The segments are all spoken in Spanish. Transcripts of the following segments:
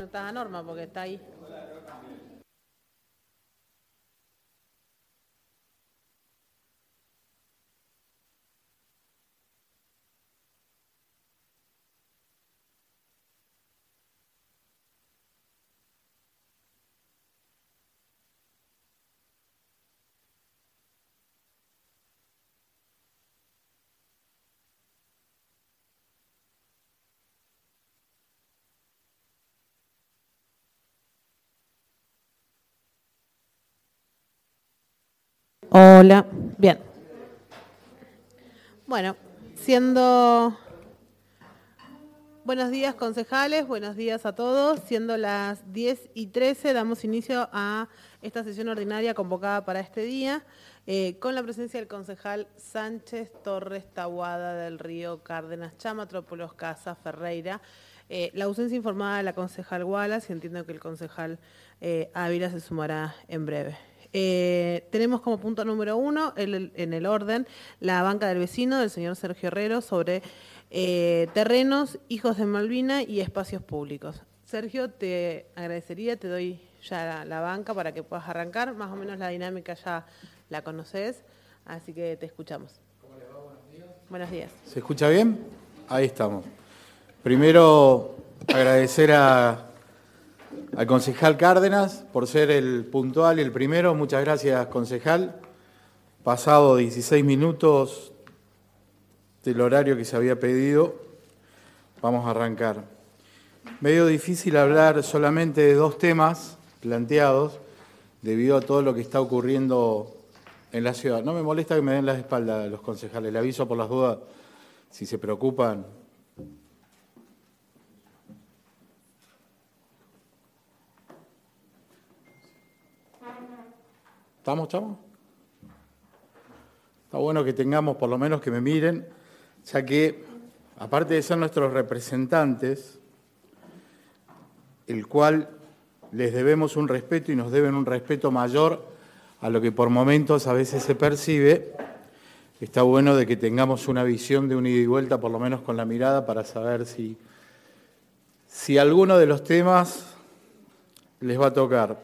está Norma porque está ahí. Hola, bien. Bueno, siendo... Buenos días, concejales, buenos días a todos. Siendo las 10:13, damos inicio a esta sesión ordinaria convocada para este día, con la presencia del concejal Sánchez, Torres, Taboada, del Río, Cárdenas, Chamatrópolos, Casa, Ferreira. La ausencia informada de la concejal Wallace, y entiendo que el concejal Ávila se sumará en breve. Tenemos como punto número 1 en el orden la banca del vecino del señor Sergio Herrero sobre terrenos, hijos de Malvina y espacios públicos. Sergio, te agradecería, te doy ya la banca para que puedas arrancar. Más o menos la dinámica ya la conoces, así que te escuchamos. ¿Cómo le va? Buenos días. Buenos días. ¿Se escucha bien? Ahí estamos. Primero, agradecer al concejal Cárdenas por ser el puntual y el primero. Muchas gracias, concejal. Pasado 16 minutos del horario que se había pedido, vamos a arrancar. Medio difícil hablar solamente de dos temas planteados debido a todo lo que está ocurriendo en la ciudad. No me molesta que me den la espalda los concejales, le aviso por las dudas si se preocupan. ¿Estamos, chamo? Está bueno que tengamos, por lo menos que me miren, ya que, aparte de ser nuestros representantes, el cual les debemos un respeto y nos deben un respeto mayor a lo que por momentos a veces se percibe, está bueno de que tengamos una visión de un ida y vuelta, por lo menos con la mirada, para saber si alguno de los temas les va a tocar.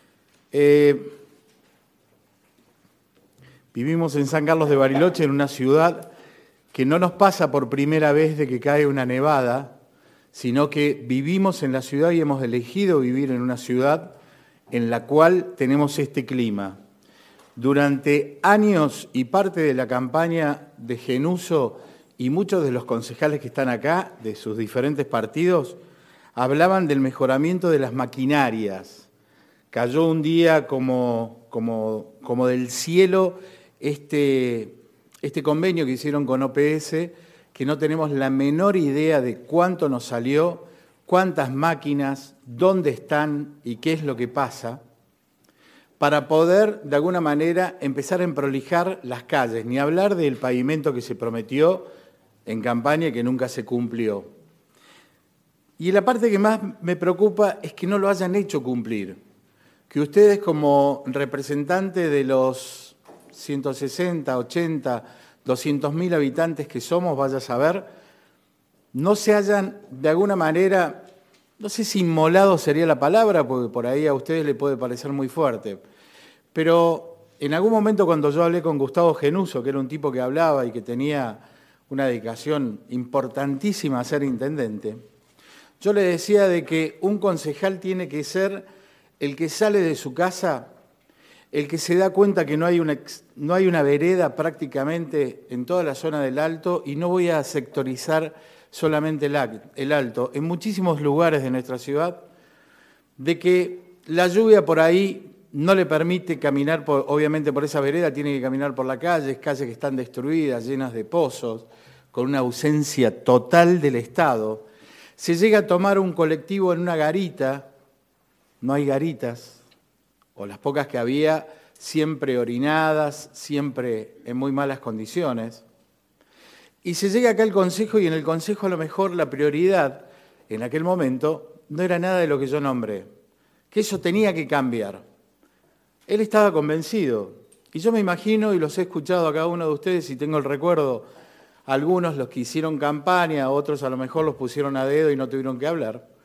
Vivimos en San Carlos de Bariloche, en una ciudad que no nos pasa por primera vez de que cae una nevada, sino que vivimos en la ciudad y hemos elegido vivir en una ciudad en la cual tenemos este clima. Durante años y parte de la campaña de Genuso y muchos de los concejales que están acá, de sus diferentes partidos, hablaban del mejoramiento de las maquinarias. Cayó un día como del cielo este convenio que hicieron con OPS, que no tenemos la menor idea de cuánto nos salió, cuántas máquinas, dónde están y qué es lo que pasa, para poder, de alguna manera, empezar a emprolijar las calles, ni hablar del pavimento que se prometió en campaña y que nunca se cumplió. Y la parte que más me preocupa es que no lo hayan hecho cumplir, que ustedes como representantes de los 160, 80, 200.000 habitantes que somos, vaya a saber, no se hayan de alguna manera, no sé si inmolado sería la palabra, porque por ahí a ustedes les puede parecer muy fuerte, pero en algún momento cuando yo hablé con Gustavo Genuso, que era un tipo que hablaba y que tenía una dedicación importantísima a ser intendente, yo le decía de que un concejal tiene que ser el que sale de su casa, el que se da cuenta que no hay una vereda prácticamente en toda la zona del Alto, y no voy a sectorizar solamente el Alto, en muchísimos lugares de nuestra ciudad, de que la lluvia por ahí no le permite caminar, obviamente por esa vereda, tiene que caminar por la calle, calles que están destruidas, llenas de pozos, con una ausencia total del Estado. Se llega a tomar un colectivo en una garita, no hay garitas, o las pocas que había, siempre orinadas, siempre en muy malas condiciones. Y se llega acá al Consejo, y en el Consejo a lo mejor la prioridad en aquel momento no era nada de lo que yo nombré, que eso tenía que cambiar. Él estaba convencido, y yo me imagino, y los he escuchado a cada uno de ustedes, y tengo el recuerdo, algunos los que hicieron campaña, otros a lo mejor los pusieron a dedo y no tuvieron que hablar,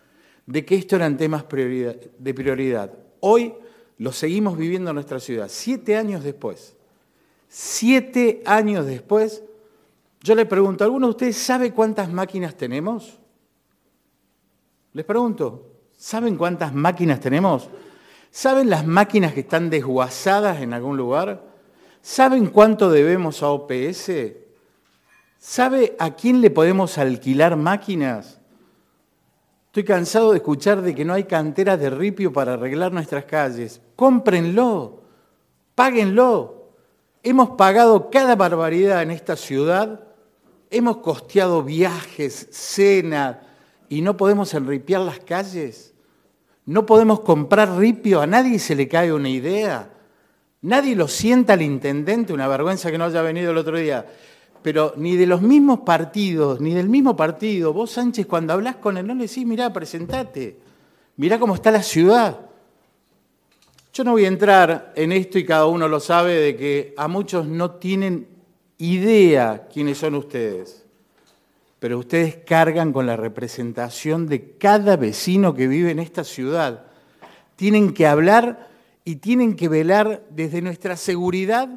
de que esto eran temas de prioridad. Hoy lo seguimos viviendo en nuestra ciudad, 7 años después. 7 años después, yo le pregunto, ¿alguno de ustedes sabe cuántas máquinas tenemos? Les pregunto, ¿saben cuántas máquinas tenemos? ¿Saben las máquinas que están desguazadas en algún lugar? ¿Saben cuánto debemos a OPS? ¿Sabe a quién le podemos alquilar máquinas? Estoy cansado de escuchar de que no hay canteras de ripio para arreglar nuestras calles. Cómprenlo, páguenlo. Hemos pagado cada barbaridad en esta ciudad, hemos costeado viajes, cenas, y no podemos enripiar las calles. No podemos comprar ripio, a nadie se le cae una idea. Nadie lo sienta al intendente, una vergüenza que no haya venido el otro día. Pero ni de los mismos partidos, ni del mismo partido, vos Sánchez cuando hablás con él no le decís, mirá, presentate, mirá cómo está la ciudad. Yo no voy a entrar en esto y cada uno lo sabe de que a muchos no tienen idea quiénes son ustedes. Pero ustedes cargan con la representación de cada vecino que vive en esta ciudad. Tienen que hablar y tienen que velar desde nuestra seguridad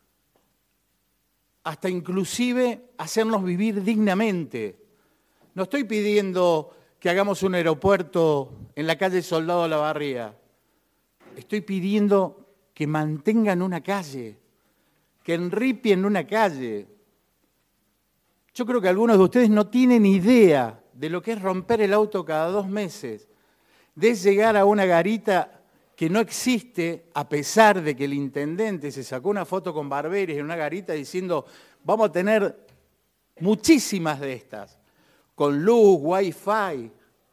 hasta inclusive hacernos vivir dignamente. No estoy pidiendo que hagamos un aeropuerto en la calle Soldado Lavarría. Estoy pidiendo que mantengan una calle, que enripien una calle. Yo creo que algunos de ustedes no tienen idea de lo que es romper el auto cada 2 meses, de llegar a una garita que no existe, a pesar de que el intendente se sacó una foto con Barberis en una garita diciendo vamos a tener muchísimas de estas, con luz, wifi,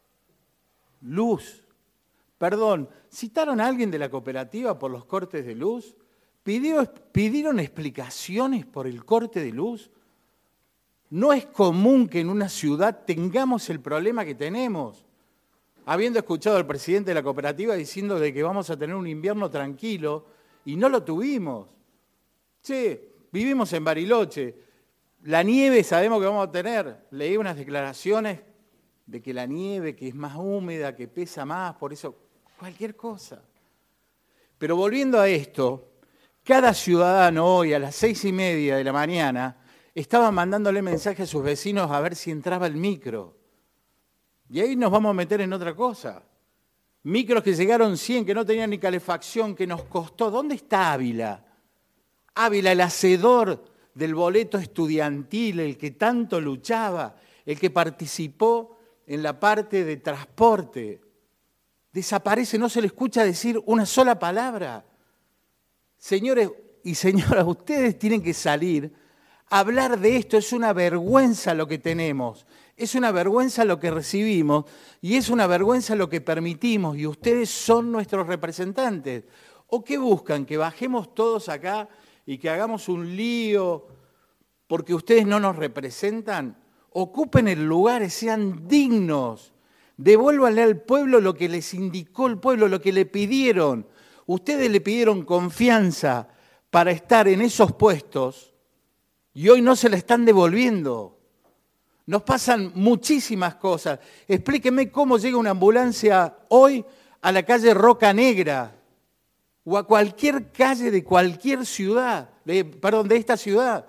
luz. Perdón, ¿citaron a alguien de la cooperativa por los cortes de luz? ¿Pidieron explicaciones por el corte de luz? No es común que en una ciudad tengamos el problema que tenemos. Habiendo escuchado al presidente de la cooperativa diciendo de que vamos a tener un invierno tranquilo, y no lo tuvimos. Che, vivimos en Bariloche, la nieve sabemos que vamos a tener. Leí unas declaraciones de que la nieve, que es más húmeda, que pesa más, por eso, cualquier cosa. Pero volviendo a esto, cada ciudadano hoy a las 6:30 de la mañana estaba mandándole mensaje a sus vecinos a ver si entraba el micro. Y ahí nos vamos a meter en otra cosa. Micros que llegaron 100, que no tenían ni calefacción, que nos costó. ¿Dónde está Ávila? Ávila, el hacedor del boleto estudiantil, el que tanto luchaba, el que participó en la parte de transporte. Desaparece, no se le escucha decir una sola palabra. Señores y señoras, ustedes tienen que salir a hablar de esto. Es una vergüenza lo que tenemos. Es una vergüenza lo que recibimos y es una vergüenza lo que permitimos y ustedes son nuestros representantes. ¿O qué buscan? ¿Que bajemos todos acá y que hagamos un lío porque ustedes no nos representan? Ocupen el lugar, sean dignos, devuélvanle al pueblo lo que les indicó el pueblo, lo que le pidieron. Ustedes le pidieron confianza para estar en esos puestos y hoy no se la están devolviendo. Nos pasan muchísimas cosas. Explíqueme cómo llega una ambulancia hoy a la calle Roca Negra o a cualquier calle de cualquier ciudad, de esta ciudad.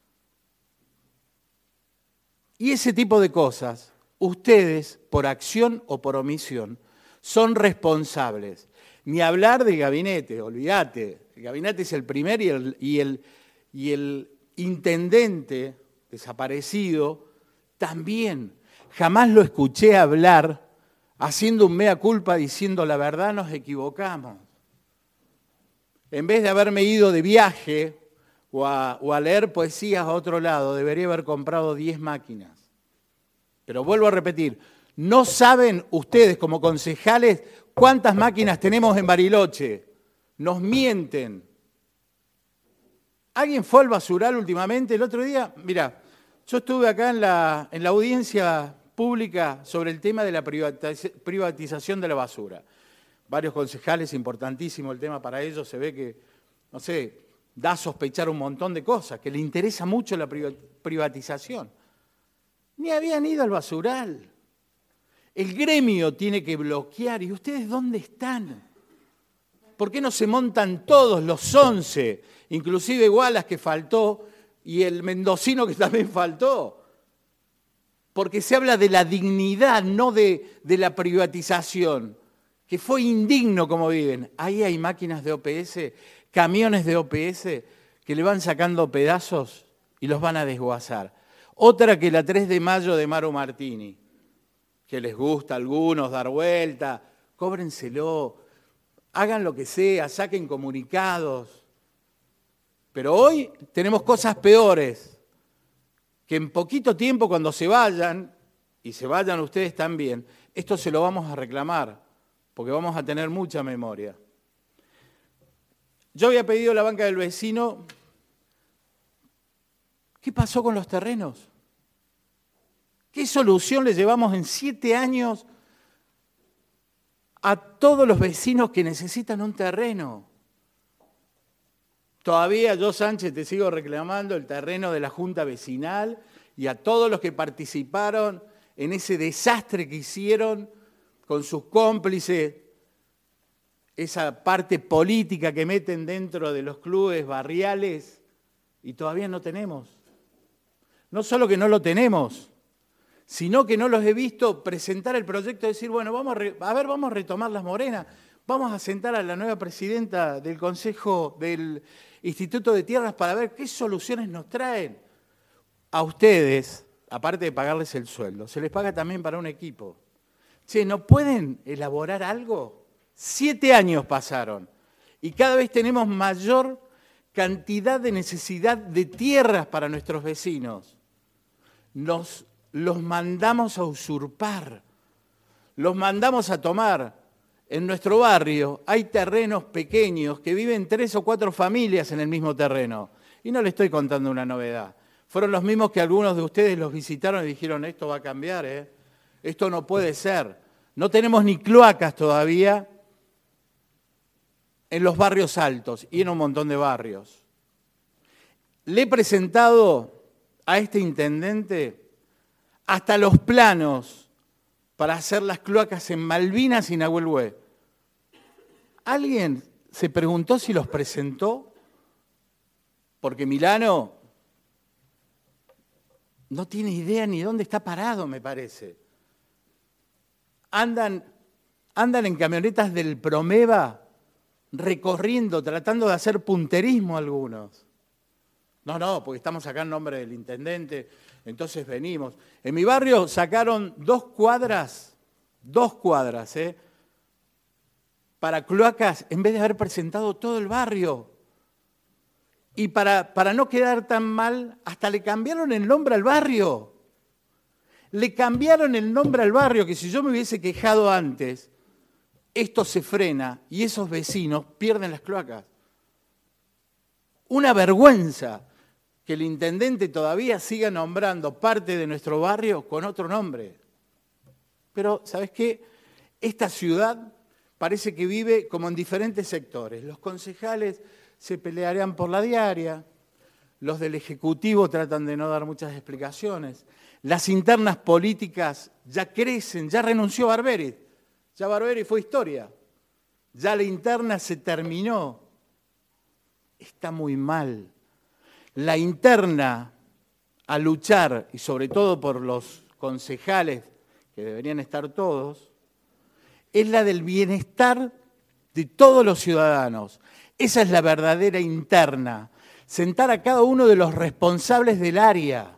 Y ese tipo de cosas, ustedes, por acción o por omisión, son responsables. Ni hablar del gabinete, olvídate. El gabinete es el primer y el intendente desaparecido también. Jamás lo escuché hablar haciendo un mea culpa diciendo la verdad, nos equivocamos. En vez de haberme ido de viaje o a leer poesías a otro lado, debería haber comprado 10 máquinas. Pero vuelvo a repetir, no saben ustedes como concejales cuántas máquinas tenemos en Bariloche. Nos mienten. ¿Alguien fue al basural últimamente? El otro día, mirá, yo estuve acá en la audiencia pública sobre el tema de la privatización de la basura. Varios concejales, importantísimo el tema para ellos, se ve que, no sé, da a sospechar un montón de cosas, que le interesa mucho la privatización. Ni habían ido al basural. El gremio tiene que bloquear. ¿Y ustedes dónde están? ¿Por qué no se montan todos los 11? Inclusive Wallace que faltó y el mendocino que también faltó. Porque se habla de la dignidad, no de la privatización. Que fue indigno como viven. Ahí hay máquinas de OPS, camiones de OPS que le van sacando pedazos y los van a desguazar. Otra que la 3 de mayo de Maru Martini, que les gusta a algunos dar vuelta, cóbrenselo, hagan lo que sea, saquen comunicados. Pero hoy tenemos cosas peores, que en poquito tiempo cuando se vayan, y se vayan ustedes también, esto se lo vamos a reclamar, porque vamos a tener mucha memoria. Yo había pedido a la banca del vecino, ¿qué pasó con los terrenos? ¿Qué solución le llevamos en 7 años a todos los vecinos que necesitan un terreno? Todavía yo, Sánchez, te sigo reclamando el terreno de la Junta Vecinal y a todos los que participaron en ese desastre que hicieron con sus cómplices, esa parte política que meten dentro de los clubes barriales y todavía no tenemos. No solo que no lo tenemos, sino que no los he visto presentar el proyecto de decir, bueno, vamos a retomar Las Morenas, vamos a sentar a la nueva presidenta del Consejo del Instituto de Tierras para ver qué soluciones nos traen. A ustedes, aparte de pagarles el sueldo, se les paga también para un equipo. Che, ¿no pueden elaborar algo? 7 años pasaron y cada vez tenemos mayor cantidad de necesidad de tierras para nuestros vecinos. Los mandamos a usurpar, los mandamos a tomar. En nuestro barrio hay terrenos pequeños que viven 3 o 4 familias en el mismo terreno. Y no les estoy contando una novedad. Fueron los mismos que algunos de ustedes los visitaron y dijeron, esto va a cambiar, esto no puede ser. No tenemos ni cloacas todavía en los barrios altos y en un montón de barrios. Le he presentado a este intendente hasta los planos para hacer las cloacas en Malvinas y Nahuel Hué. ¿Alguien se preguntó si los presentó? Porque Milano no tiene idea ni dónde está parado, me parece. Andan en camionetas del Promeva recorriendo, tratando de hacer punterismo algunos. No, porque estamos acá en nombre del intendente, entonces venimos. En mi barrio sacaron 2 cuadras, para cloacas, en vez de haber presentado todo el barrio. Y para no quedar tan mal, hasta le cambiaron el nombre al barrio. Le cambiaron el nombre al barrio, que si yo me hubiese quejado antes, esto se frena y esos vecinos pierden las cloacas. Una vergüenza que el intendente todavía siga nombrando parte de nuestro barrio con otro nombre. Pero, ¿sabes qué? Esta ciudad parece que vive como en diferentes sectores. Los concejales se pelearían por la diaria, los del Ejecutivo tratan de no dar muchas explicaciones, las internas políticas ya crecen, ya renunció Barberi, ya Barberi fue historia, ya la interna se terminó, está muy mal. La interna a luchar, y sobre todo por los concejales, que deberían estar todos, es la del bienestar de todos los ciudadanos. Esa es la verdadera interna. Sentar a cada uno de los responsables del área.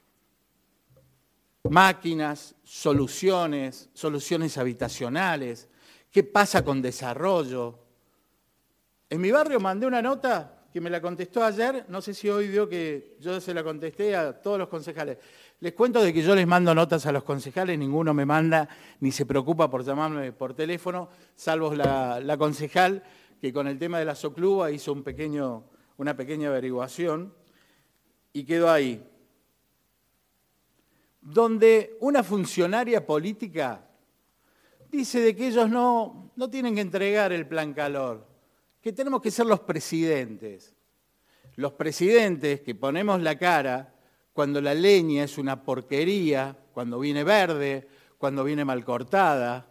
Máquinas, soluciones habitacionales. ¿Qué pasa con desarrollo? En mi barrio mandé una nota que me la contestó ayer, no sé si hoy vio que yo se la contesté a todos los concejales. Les cuento de que yo les mando notas a los concejales, ninguno me manda ni se preocupa por llamarme por teléfono, salvo la concejal que con el tema de la Socluba hizo una pequeña averiguación y quedó ahí. Donde una funcionaria política dice de que ellos no tienen que entregar el plan calor, que tenemos que ser los presidentes. Los presidentes que ponemos la cara cuando la leña es una porquería, cuando viene verde, cuando viene mal cortada.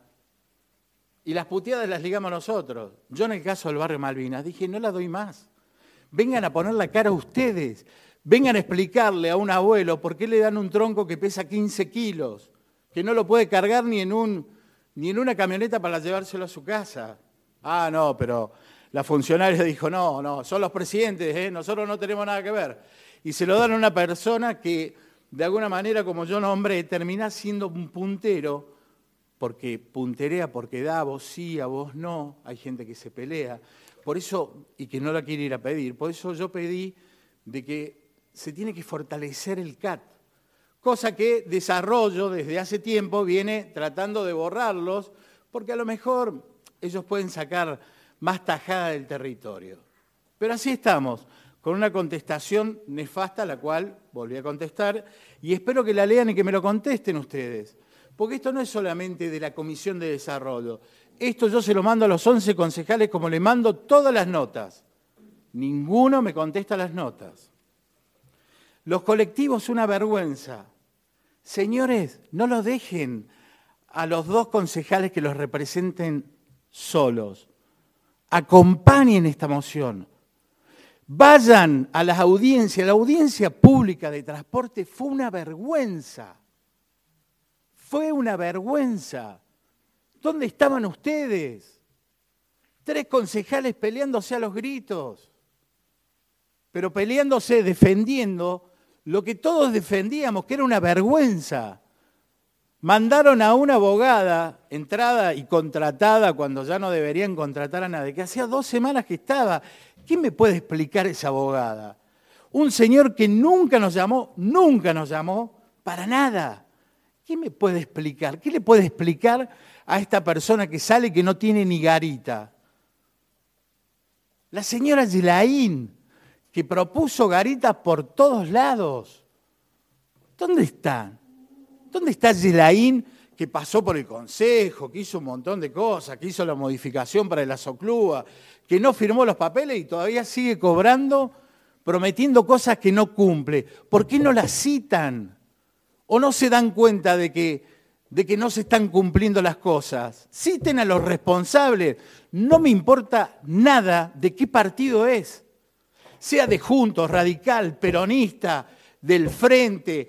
Y las puteadas las ligamos nosotros. Yo en el caso del barrio Malvinas dije, no la doy más. Vengan a poner la cara ustedes. Vengan a explicarle a un abuelo por qué le dan un tronco que pesa 15 kilos, que no lo puede cargar ni en una camioneta para llevárselo a su casa. Ah, no, pero la funcionaria dijo, no, son los presidentes, nosotros no tenemos nada que ver. Y se lo dan a una persona que, de alguna manera, como yo nombré, termina siendo un puntero, porque punterea, porque da a vos sí, a vos no, hay gente que se pelea, por eso, y que no la quiere ir a pedir, por eso yo pedí de que se tiene que fortalecer el CAT, cosa que Desarrollo desde hace tiempo viene tratando de borrarlos, porque a lo mejor ellos pueden sacar más tajada del territorio. Pero así estamos, con una contestación nefasta, la cual volví a contestar, y espero que la lean y que me lo contesten ustedes. Porque esto no es solamente de la Comisión de Desarrollo. Esto yo se lo mando a los 11 concejales como le mando todas las notas. Ninguno me contesta las notas. Los colectivos, una vergüenza. Señores, no los dejen a los 2 concejales que los representen solos. Acompañen esta moción. Vayan a las audiencias. La audiencia pública de transporte fue una vergüenza. Fue una vergüenza. ¿Dónde estaban ustedes? 3 concejales peleándose a los gritos, pero peleándose, defendiendo lo que todos defendíamos, que era una vergüenza. Mandaron a una abogada, entrada y contratada cuando ya no deberían contratar a nadie, que hacía 2 semanas que estaba. ¿Quién me puede explicar esa abogada? Un señor que nunca nos llamó para nada. ¿Quién me puede explicar? ¿Qué le puede explicar a esta persona que sale y que no tiene ni garita? La señora Yelaín, que propuso garitas por todos lados. ¿Dónde están? ¿Dónde está Yelaín, que pasó por el Consejo, que hizo un montón de cosas, que hizo la modificación para el Azoclúa, que no firmó los papeles y todavía sigue cobrando, prometiendo cosas que no cumple? ¿Por qué no la citan? ¿O no se dan cuenta de que no se están cumpliendo las cosas? Citen a los responsables. No me importa nada de qué partido es. Sea de Juntos, Radical, Peronista, del Frente,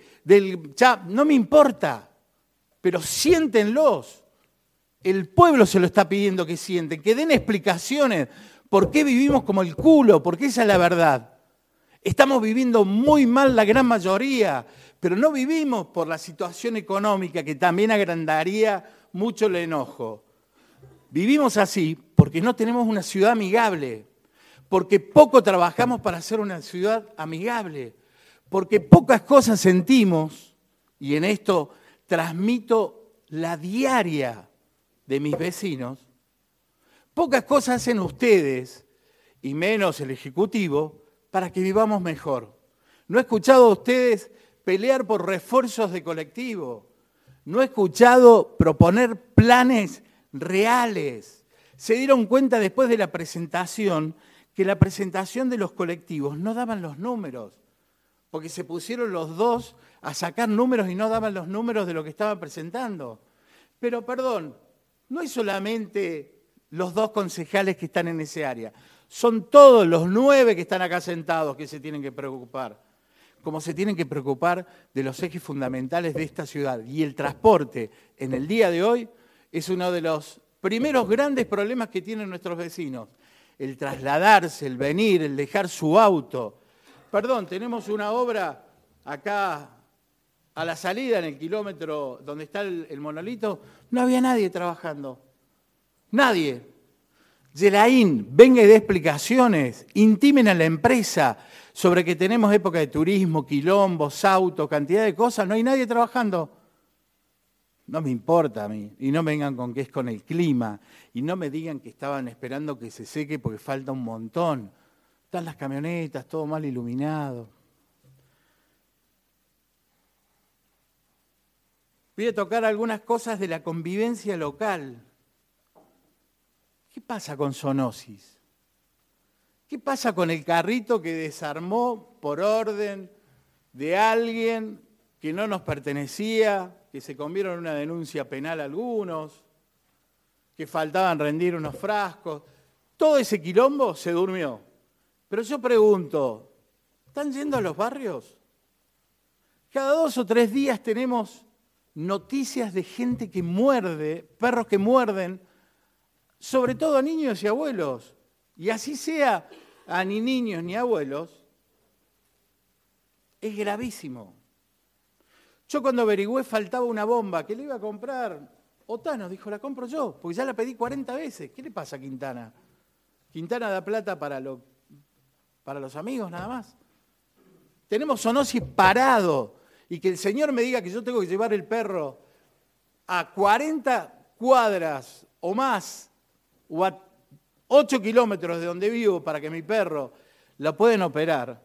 no me importa. Pero siéntenlos. El pueblo se lo está pidiendo que sienten, que den explicaciones. ¿Por qué vivimos como el culo? Porque esa es la verdad. Estamos viviendo muy mal la gran mayoría, pero no vivimos por la situación económica, que también agrandaría mucho el enojo. Vivimos así porque no tenemos una ciudad amigable, porque poco trabajamos para hacer una ciudad amigable, porque pocas cosas sentimos, y en esto transmito la diaria de mis vecinos, pocas cosas hacen ustedes, y menos el Ejecutivo, para que vivamos mejor. No he escuchado a ustedes pelear por refuerzos de colectivo. No he escuchado proponer planes reales. Se dieron cuenta después de la presentación que la presentación de los colectivos no daban los números, porque se pusieron los 2 a sacar números y no daban los números de lo que estaban presentando. Pero perdón, no es solamente los 2 concejales que están en ese área, son todos los 9 que están acá sentados que se tienen que preocupar, como se tienen que preocupar de los ejes fundamentales de esta ciudad. Y el transporte en el día de hoy es uno de los primeros grandes problemas que tienen nuestros vecinos. El trasladarse, el venir, el dejar su auto. Perdón, tenemos una obra acá a la salida, en el kilómetro donde está el monolito, no había nadie trabajando. Nadie. Yelaín, venga y dé explicaciones, intimen a la empresa sobre que tenemos época de turismo, quilombos, autos, cantidad de cosas, no hay nadie trabajando. No me importa a mí, y no me vengan con que es con el clima, y no me digan que estaban esperando que se seque porque falta un montón. Están las camionetas, todo mal iluminado. Voy a tocar algunas cosas de la convivencia local. ¿Qué pasa con Zoonosis? ¿Qué pasa con el carrito que desarmó por orden de alguien que no nos pertenecía, que se comieron una denuncia penal algunos, que faltaban rendir unos frascos. Todo ese quilombo se durmió. Pero yo pregunto, ¿están yendo a los barrios? Cada 2 o 3 días tenemos noticias de gente que muerde, perros que muerden, sobre todo a niños y abuelos. Y así sea a ni niños ni abuelos, es gravísimo. Yo cuando averigüé faltaba una bomba que le iba a comprar Otano, dijo, la compro yo, porque ya la pedí 40 veces. ¿Qué le pasa a Quintana? Quintana da plata para los amigos nada más. Tenemos Sonosi parado y que el señor me diga que yo tengo que llevar el perro a 40 cuadras o más o a 8 kilómetros de donde vivo para que mi perro lo puedan operar,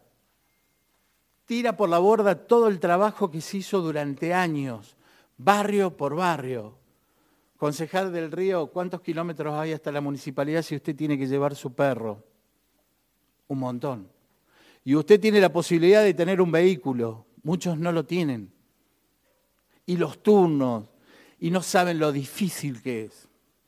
tira por la borda todo el trabajo que se hizo durante años, barrio por barrio. Concejal del Río, ¿cuántos kilómetros hay hasta la municipalidad si usted tiene que llevar su perro? Un montón. Y usted tiene la posibilidad de tener un vehículo, muchos no lo tienen. Y los turnos, y no saben lo difícil que es.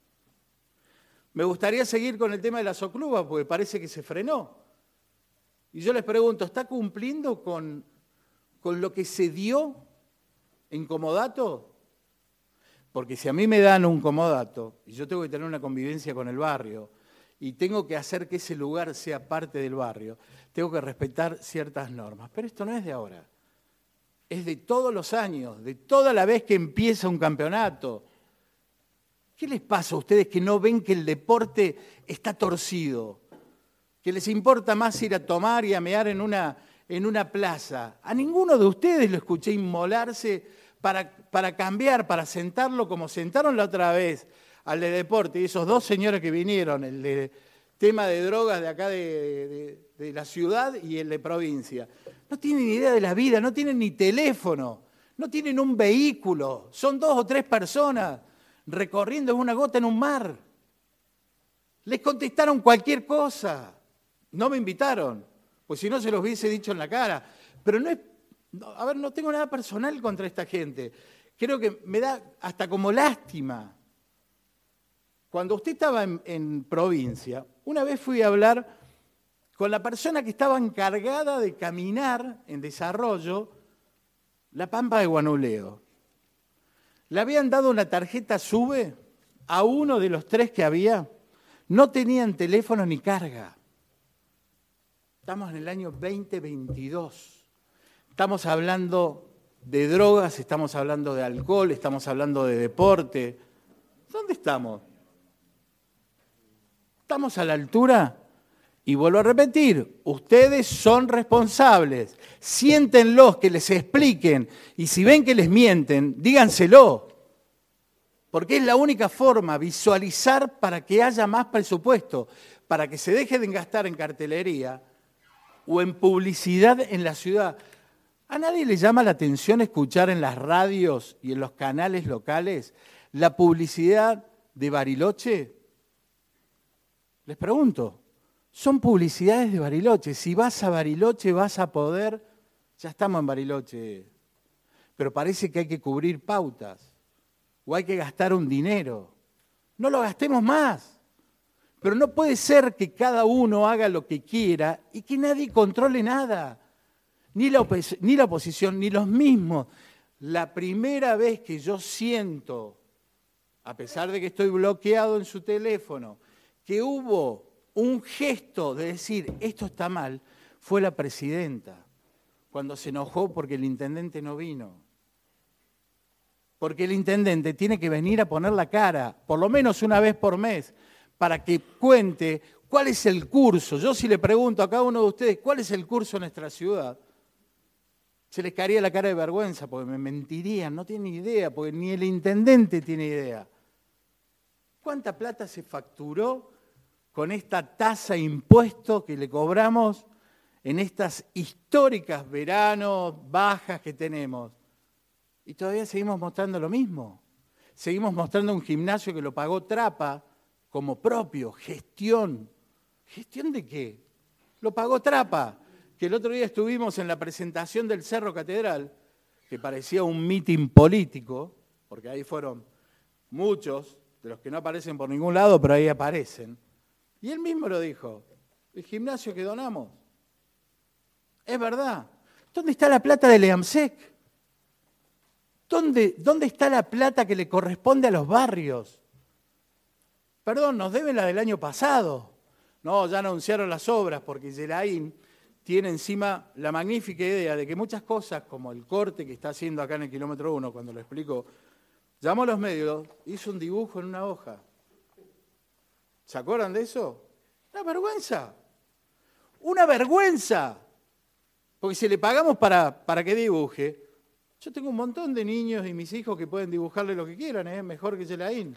Me gustaría seguir con el tema de las oclubas, porque parece que se frenó. Y yo les pregunto, ¿está cumpliendo con lo que se dio en comodato? Porque si a mí me dan un comodato, y yo tengo que tener una convivencia con el barrio, y tengo que hacer que ese lugar sea parte del barrio, tengo que respetar ciertas normas. Pero esto no es de ahora, es de todos los años, de toda la vez que empieza un campeonato. ¿Qué les pasa a ustedes que no ven que el deporte está torcido? Que les importa más ir a tomar y a mear en una plaza. A ninguno de ustedes lo escuché inmolarse para cambiar, para sentarlo como sentaron la otra vez al de deporte. Y esos 2 señores que vinieron, el de tema de drogas de acá de la ciudad y el de provincia. No tienen ni idea de la vida, no tienen ni teléfono, no tienen un vehículo. Son 2 o 3 personas recorriendo una gota en un mar. Les contestaron cualquier cosa. No me invitaron, pues si no se los hubiese dicho en la cara. Pero no tengo nada personal contra esta gente. Creo que me da hasta como lástima. Cuando usted estaba en provincia, una vez fui a hablar con la persona que estaba encargada de caminar en desarrollo la Pampa de Guanuleo. Le habían dado una tarjeta SUBE a uno de los 3 que había. No tenían teléfono ni carga. Estamos en el año 2022. Estamos hablando de drogas, estamos hablando de alcohol, estamos hablando de deporte. ¿Dónde estamos? ¿Estamos a la altura? Y vuelvo a repetir, ustedes son responsables. Siéntenlos, que les expliquen. Y si ven que les mienten, díganselo. Porque es la única forma, visualizar para que haya más presupuesto, para que se deje de gastar en cartelería o en publicidad en la ciudad. ¿A nadie le llama la atención escuchar en las radios y en los canales locales la publicidad de Bariloche? Les pregunto, son publicidades de Bariloche. Si vas a Bariloche vas a poder, ya estamos en Bariloche, pero parece que hay que cubrir pautas o hay que gastar un dinero. No lo gastemos más. Pero no puede ser que cada uno haga lo que quiera y que nadie controle nada. Ni la oposición, ni los mismos. La primera vez que yo siento, a pesar de que estoy bloqueado en su teléfono, que hubo un gesto de decir esto está mal, fue la presidenta, cuando se enojó porque el intendente no vino. Porque el intendente tiene que venir a poner la cara, por lo menos una vez por mes, para que cuente cuál es el curso. Yo si le pregunto a cada uno de ustedes cuál es el curso en nuestra ciudad, se les caería la cara de vergüenza porque me mentirían, no tienen idea, porque ni el intendente tiene idea. ¿Cuánta plata se facturó con esta tasa impuesto que le cobramos en estas históricas veranos bajas que tenemos? Y todavía seguimos mostrando lo mismo. Seguimos mostrando un gimnasio que lo pagó Trapa como propio, gestión. ¿Gestión de qué? Lo pagó Trapa, que el otro día estuvimos en la presentación del Cerro Catedral, que parecía un mitin político, porque ahí fueron muchos de los que no aparecen por ningún lado, pero ahí aparecen. Y él mismo lo dijo, el gimnasio que donamos. Es verdad. ¿Dónde está la plata del EAMSEC? ¿Dónde está la plata que le corresponde a los barrios? Perdón, nos deben la del año pasado. No, ya anunciaron las obras porque Gelaín tiene encima la magnífica idea de que muchas cosas, como el corte que está haciendo acá en el kilómetro 1, cuando lo explico, llamó a los medios, hizo un dibujo en una hoja. ¿Se acuerdan de eso? Una vergüenza. Una vergüenza. Porque si le pagamos para que dibuje, yo tengo un montón de niños y mis hijos que pueden dibujarle lo que quieran, mejor que Gelaín.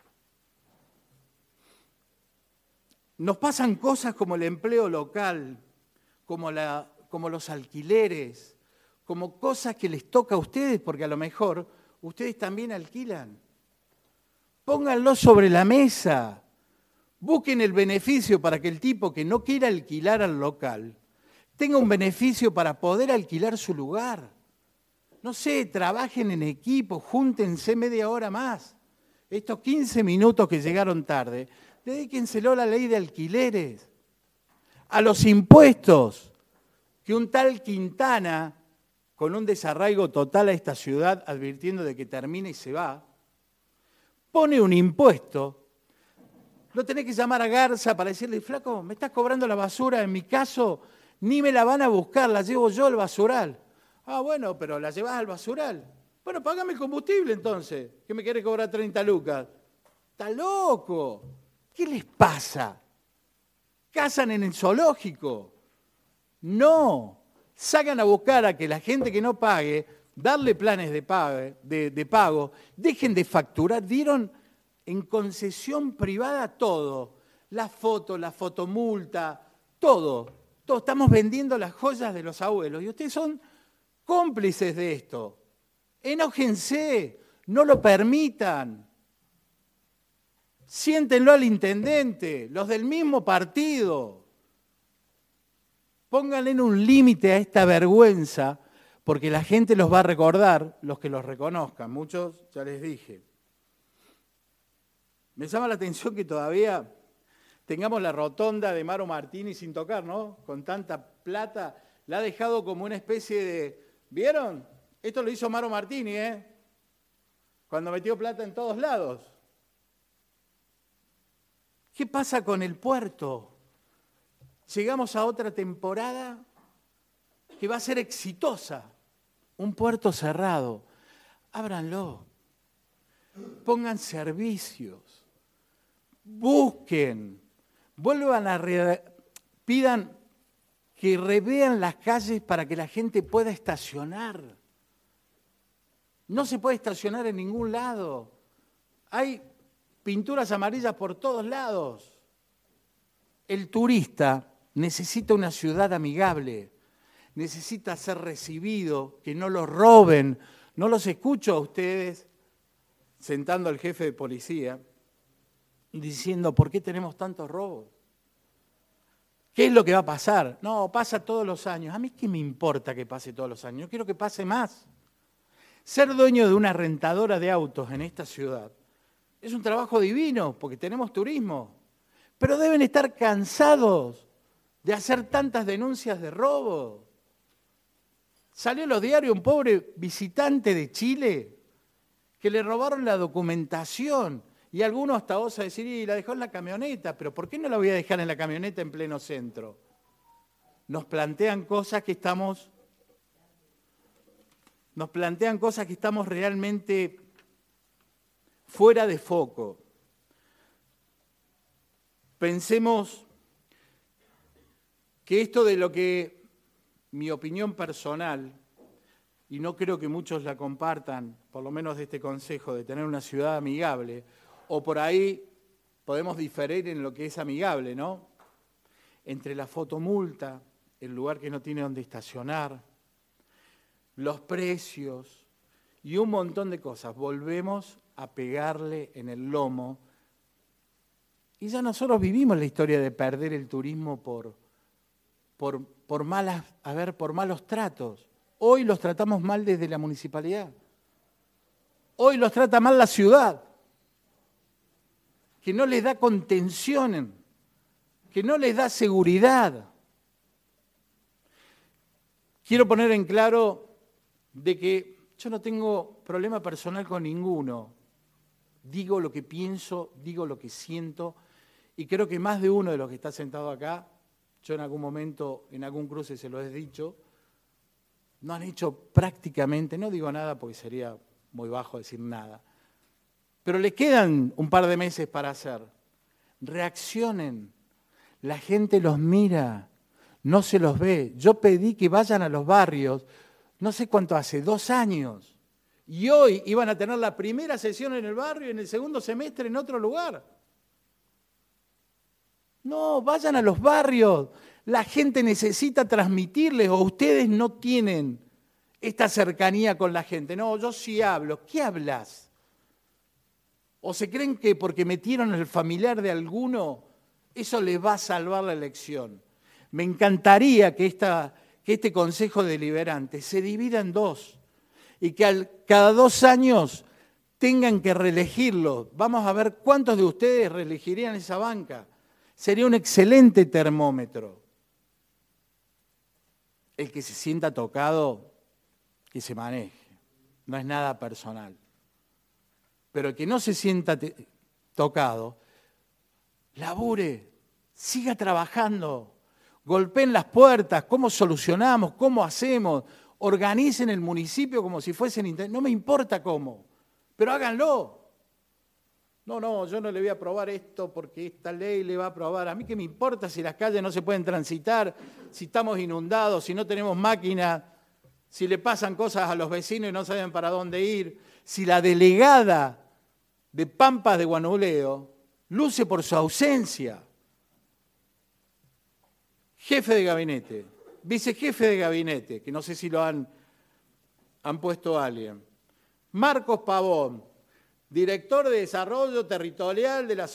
Nos pasan cosas como el empleo local, como los alquileres, como cosas que les toca a ustedes, porque a lo mejor ustedes también alquilan. Pónganlo sobre la mesa. Busquen el beneficio para que el tipo que no quiera alquilar al local tenga un beneficio para poder alquilar su lugar. No sé, trabajen en equipo, júntense media hora más. Estos 15 minutos que llegaron tarde, dedíquenselo a la ley de alquileres, a los impuestos, que un tal Quintana, con un desarraigo total a esta ciudad, advirtiendo de que termina y se va, pone un impuesto. No tenés que llamar a Garza para decirle, flaco, me estás cobrando la basura, en mi caso ni me la van a buscar, la llevo yo al basural. Ah, bueno, pero la llevas al basural. Bueno, págame el combustible entonces, que me quiere cobrar 30 lucas. ¡Está loco! ¿Qué les pasa? ¿Cazan en el zoológico? No. Sacan a buscar a que la gente que no pague, darle planes de pago, dejen de facturar. Dieron en concesión privada todo. La fotomulta, todo. Estamos vendiendo las joyas de los abuelos. Y ustedes son cómplices de esto. Enójense, no lo permitan. Siéntenlo al intendente, los del mismo partido. Pónganle un límite a esta vergüenza, porque la gente los va a recordar, los que los reconozcan. Muchos, ya les dije. Me llama la atención que todavía tengamos la rotonda de Maro Martini sin tocar, ¿no? Con tanta plata, la ha dejado como una especie de... ¿Vieron? Esto lo hizo Maro Martini, cuando metió plata en todos lados. ¿Qué pasa con el puerto? Llegamos a otra temporada que va a ser exitosa. Un puerto cerrado. Ábranlo. Pongan servicios. Busquen. Vuelvan a... Pidan que revean las calles para que la gente pueda estacionar. No se puede estacionar en ningún lado. Hay pinturas amarillas por todos lados. El turista necesita una ciudad amigable, necesita ser recibido, que no lo roben. No los escucho a ustedes sentando al jefe de policía diciendo, ¿por qué tenemos tantos robos? ¿Qué es lo que va a pasar? No, pasa todos los años. A mí qué me importa que pase todos los años, yo quiero que pase más. Ser dueño de una rentadora de autos en esta ciudad es un trabajo divino porque tenemos turismo, pero deben estar cansados de hacer tantas denuncias de robo. Salió en los diarios un pobre visitante de Chile que le robaron la documentación y algunos hasta osa decir, y la dejó en la camioneta, pero ¿por qué no la voy a dejar en la camioneta en pleno centro? Nos plantean cosas que estamos realmente fuera de foco. Pensemos que esto de lo que mi opinión personal, y no creo que muchos la compartan, por lo menos de este consejo, de tener una ciudad amigable, o por ahí podemos diferir en lo que es amigable, ¿no? Entre la fotomulta, el lugar que no tiene donde estacionar, los precios y un montón de cosas. Volvemos a pegarle en el lomo. Y ya nosotros vivimos la historia de perder el turismo por malos tratos. hoy los tratamos mal desde la municipalidad. Hoy los trata mal la ciudad, que no les da contención, que no les da seguridad. Quiero poner en claro de que yo no tengo problema personal con ninguno. Digo lo que pienso, digo lo que siento, y creo que más de uno de los que está sentado acá, yo en algún momento, en algún cruce se lo he dicho, no han hecho prácticamente, no digo nada porque sería muy bajo decir nada, pero les quedan un par de meses para hacer. Reaccionen, la gente los mira, no se los ve. Yo pedí que vayan a los barrios, no sé cuánto hace, 2 años, y hoy iban a tener la primera sesión en el barrio y en el segundo semestre en otro lugar. No, vayan a los barrios, la gente necesita transmitirles, o ustedes no tienen esta cercanía con la gente. No, yo sí hablo. ¿Qué hablas? ¿O se creen que porque metieron el familiar de alguno, eso les va a salvar la elección? Me encantaría que este Consejo Deliberante se divida en 2 y que cada 2 años tengan que reelegirlo. Vamos a ver cuántos de ustedes reelegirían esa banca. Sería un excelente termómetro. El que se sienta tocado, que se maneje. No es nada personal. Pero el que no se sienta tocado, labure, siga trabajando, golpeen las puertas, cómo solucionamos, cómo hacemos, organicen el municipio como si fuesen, no me importa cómo, pero háganlo. No, yo no le voy a aprobar esto porque esta ley le va a aprobar. A mí qué me importa si las calles no se pueden transitar, si estamos inundados, si no tenemos máquinas, si le pasan cosas a los vecinos y no saben para dónde ir, si la delegada de Pampas de Guanuleo luce por su ausencia. Jefe de gabinete, vicejefe de gabinete, que no sé si lo han puesto a alguien. Marcos Pavón, director de Desarrollo Territorial de la...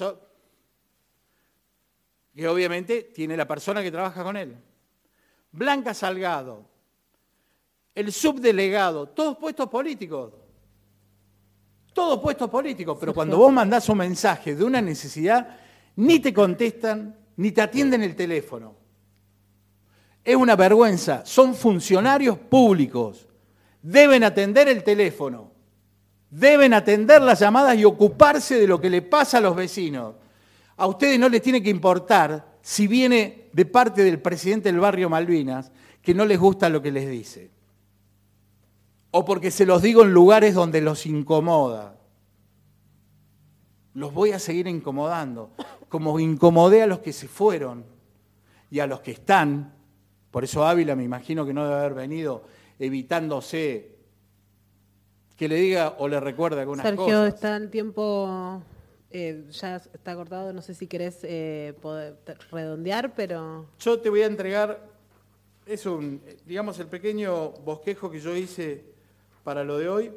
que obviamente tiene la persona que trabaja con él. Blanca Salgado, el subdelegado, todos puestos políticos. Todos puestos políticos, pero cuando vos mandás un mensaje de una necesidad, ni te contestan, ni te atienden el teléfono. Es una vergüenza, son funcionarios públicos, deben atender el teléfono, deben atender las llamadas y ocuparse de lo que le pasa a los vecinos. A ustedes no les tiene que importar si viene de parte del presidente del barrio Malvinas, que no les gusta lo que les dice. O porque se los digo en lugares donde los incomoda. Los voy a seguir incomodando, como incomodé a los que se fueron y a los que están. Por eso Ávila me imagino que no debe haber venido evitándose que le diga o le recuerde algunas cosas. Sergio, está el tiempo, ya está cortado, no sé si querés poder redondear, pero... Yo te voy a entregar, es digamos, el pequeño bosquejo que yo hice para lo de hoy,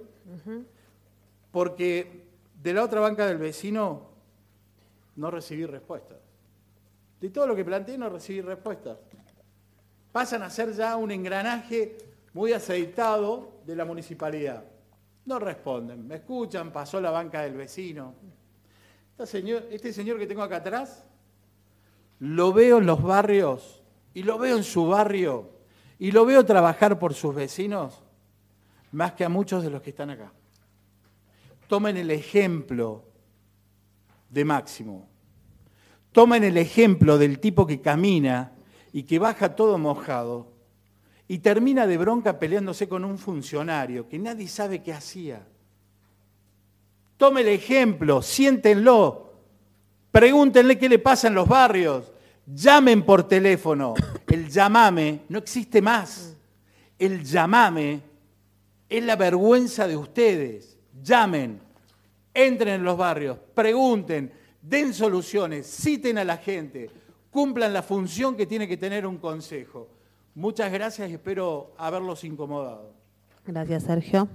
porque de la otra banca del vecino no recibí respuestas. De todo lo que planteé no recibí respuestas. Pasan a ser ya un engranaje muy aceitado de la municipalidad. No responden, me escuchan, pasó la banca del vecino. Este señor que tengo acá atrás, lo veo en los barrios, y lo veo en su barrio, y lo veo trabajar por sus vecinos, más que a muchos de los que están acá. Tomen el ejemplo de Máximo. Tomen el ejemplo del tipo que camina y que baja todo mojado y termina de bronca peleándose con un funcionario que nadie sabe qué hacía. Tome el ejemplo, siéntenlo, pregúntenle qué le pasa en los barrios, llamen por teléfono. El llamame no existe más. El llamame es la vergüenza de ustedes. Llamen, entren en los barrios, pregunten, den soluciones, citen a la gente, cumplan la función que tiene que tener un consejo. Muchas gracias y espero haberlos incomodado. Gracias, Sergio.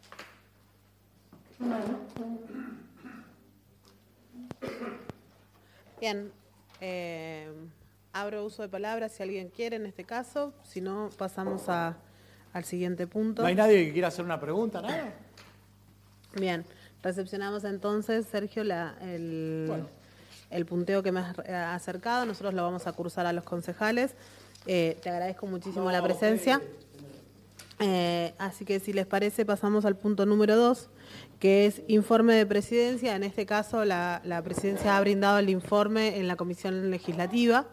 Bien, abro uso de palabras si alguien quiere en este caso, si no pasamos a al siguiente punto. ¿No hay nadie que quiera hacer una pregunta, nada? Bien, recepcionamos entonces, Sergio, el punteo que me has acercado. Nosotros lo vamos a cursar a los concejales. Te agradezco muchísimo la presencia. Así que si les parece pasamos al punto número 2, que es informe de presidencia. En este caso la presidencia ha brindado el informe en la comisión legislativa.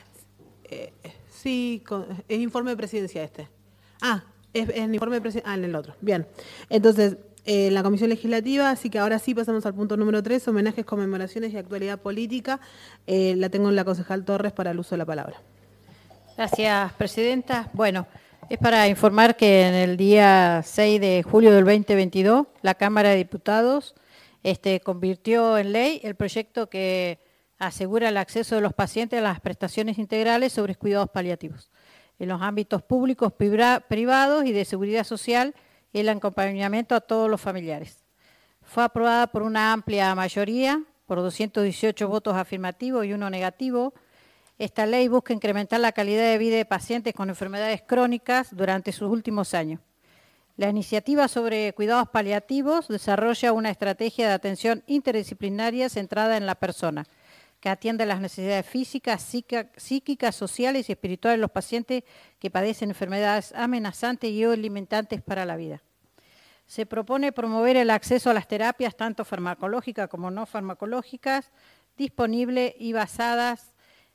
Sí, es informe de presidencia este. Es el informe de presidencia. En el otro. Bien. Entonces, en la comisión legislativa, así que ahora sí pasamos al punto número 3, homenajes, conmemoraciones y actualidad política. La tengo en la concejal Torres para el uso de la palabra. Gracias, presidenta. Bueno, es para informar que en el día 6 de julio del 2022, la Cámara de Diputados convirtió en ley el proyecto que asegura el acceso de los pacientes a las prestaciones integrales sobre cuidados paliativos en los ámbitos públicos, privados y de seguridad social y el acompañamiento a todos los familiares. Fue aprobada por una amplia mayoría, por 218 votos afirmativos y 1 negativo. Esta ley busca incrementar la calidad de vida de pacientes con enfermedades crónicas durante sus últimos años. La iniciativa sobre cuidados paliativos desarrolla una estrategia de atención interdisciplinaria centrada en la persona, que atiende las necesidades físicas, psíquicas, sociales y espirituales de los pacientes que padecen enfermedades amenazantes y o limitantes para la vida. Se propone promover el acceso a las terapias, tanto farmacológicas como no farmacológicas, disponibles y basadas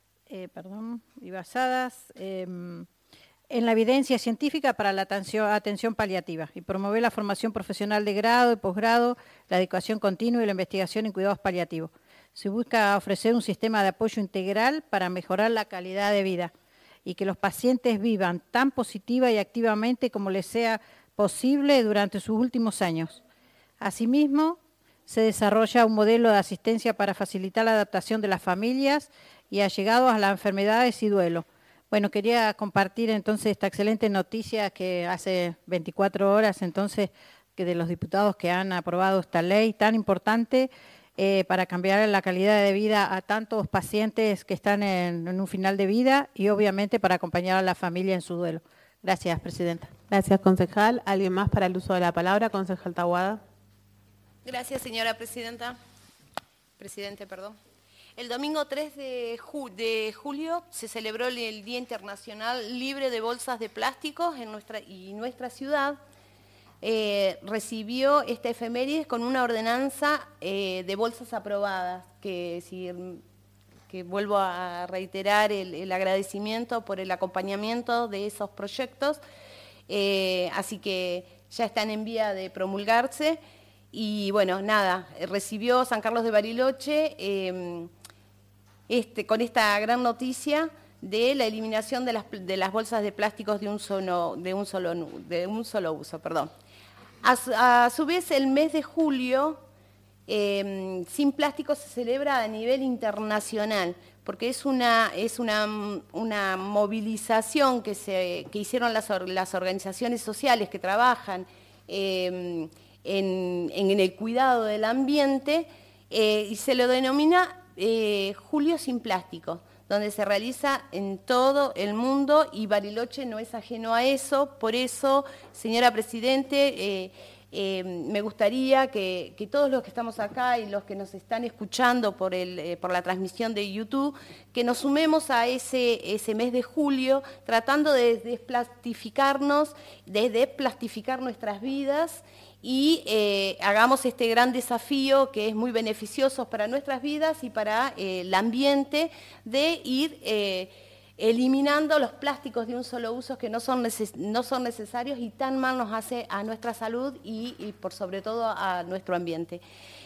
en la evidencia científica para la atención paliativa y promover la formación profesional de grado y posgrado, la educación continua y la investigación en cuidados paliativos. Se busca ofrecer un sistema de apoyo integral para mejorar la calidad de vida y que los pacientes vivan tan positiva y activamente como les sea posible durante sus últimos años. Asimismo, se desarrolla un modelo de asistencia para facilitar la adaptación de las familias y allegados a las enfermedades y duelo. Bueno, quería compartir entonces esta excelente noticia que hace 24 horas entonces que de los diputados que han aprobado esta ley tan importante para cambiar la calidad de vida a tantos pacientes que están en un final de vida y obviamente para acompañar a la familia en su duelo. Gracias, presidenta. Gracias, concejal. ¿Alguien más para el uso de la palabra? Concejal Taboada. Gracias, señora presidenta. Presidente, perdón. El domingo 3 de julio se celebró el Día Internacional Libre de Bolsas de Plásticos en nuestra ciudad recibió esta efeméride con una ordenanza de bolsas aprobadas, que vuelvo a reiterar el agradecimiento por el acompañamiento de esos proyectos, así que ya están en vía de promulgarse. Y bueno, nada, recibió San Carlos de Bariloche con esta gran noticia de la eliminación de las bolsas de plásticos de un solo uso. Perdón. A su vez, el mes de julio, sin plástico, se celebra a nivel internacional, porque es una movilización que hicieron las organizaciones sociales que trabajan en el cuidado del ambiente, y se lo denomina Julio sin Plástico, donde se realiza en todo el mundo y Bariloche no es ajeno a eso. Por eso, señora Presidente, me gustaría que todos los que estamos acá y los que nos están escuchando por la transmisión de YouTube, que nos sumemos a ese mes de julio, tratando de desplastificar nuestras vidas y hagamos este gran desafío que es muy beneficioso para nuestras vidas y para el ambiente, de ir eliminando los plásticos de un solo uso que no son necesarios y tan mal nos hace a nuestra salud y por sobre todo a nuestro ambiente.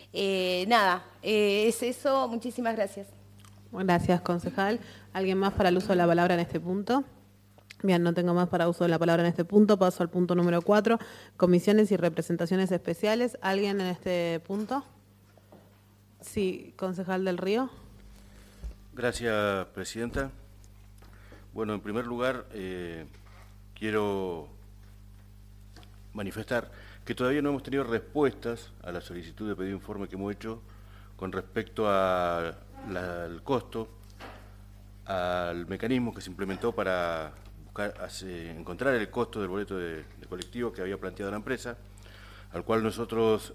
Es eso. Muchísimas gracias. Gracias, concejal. ¿Alguien más para el uso de la palabra en este punto? Bien, no tengo más para uso de la palabra en este punto. Paso al punto número 4, comisiones y representaciones especiales. ¿Alguien en este punto? Sí, concejal del Río. Gracias, presidenta. Bueno, en primer lugar, quiero manifestar que todavía no hemos tenido respuestas a la solicitud de pedido de informe que hemos hecho con respecto al costo, al mecanismo que se implementó para encontrar el costo del boleto de colectivo que había planteado la empresa, al cual nosotros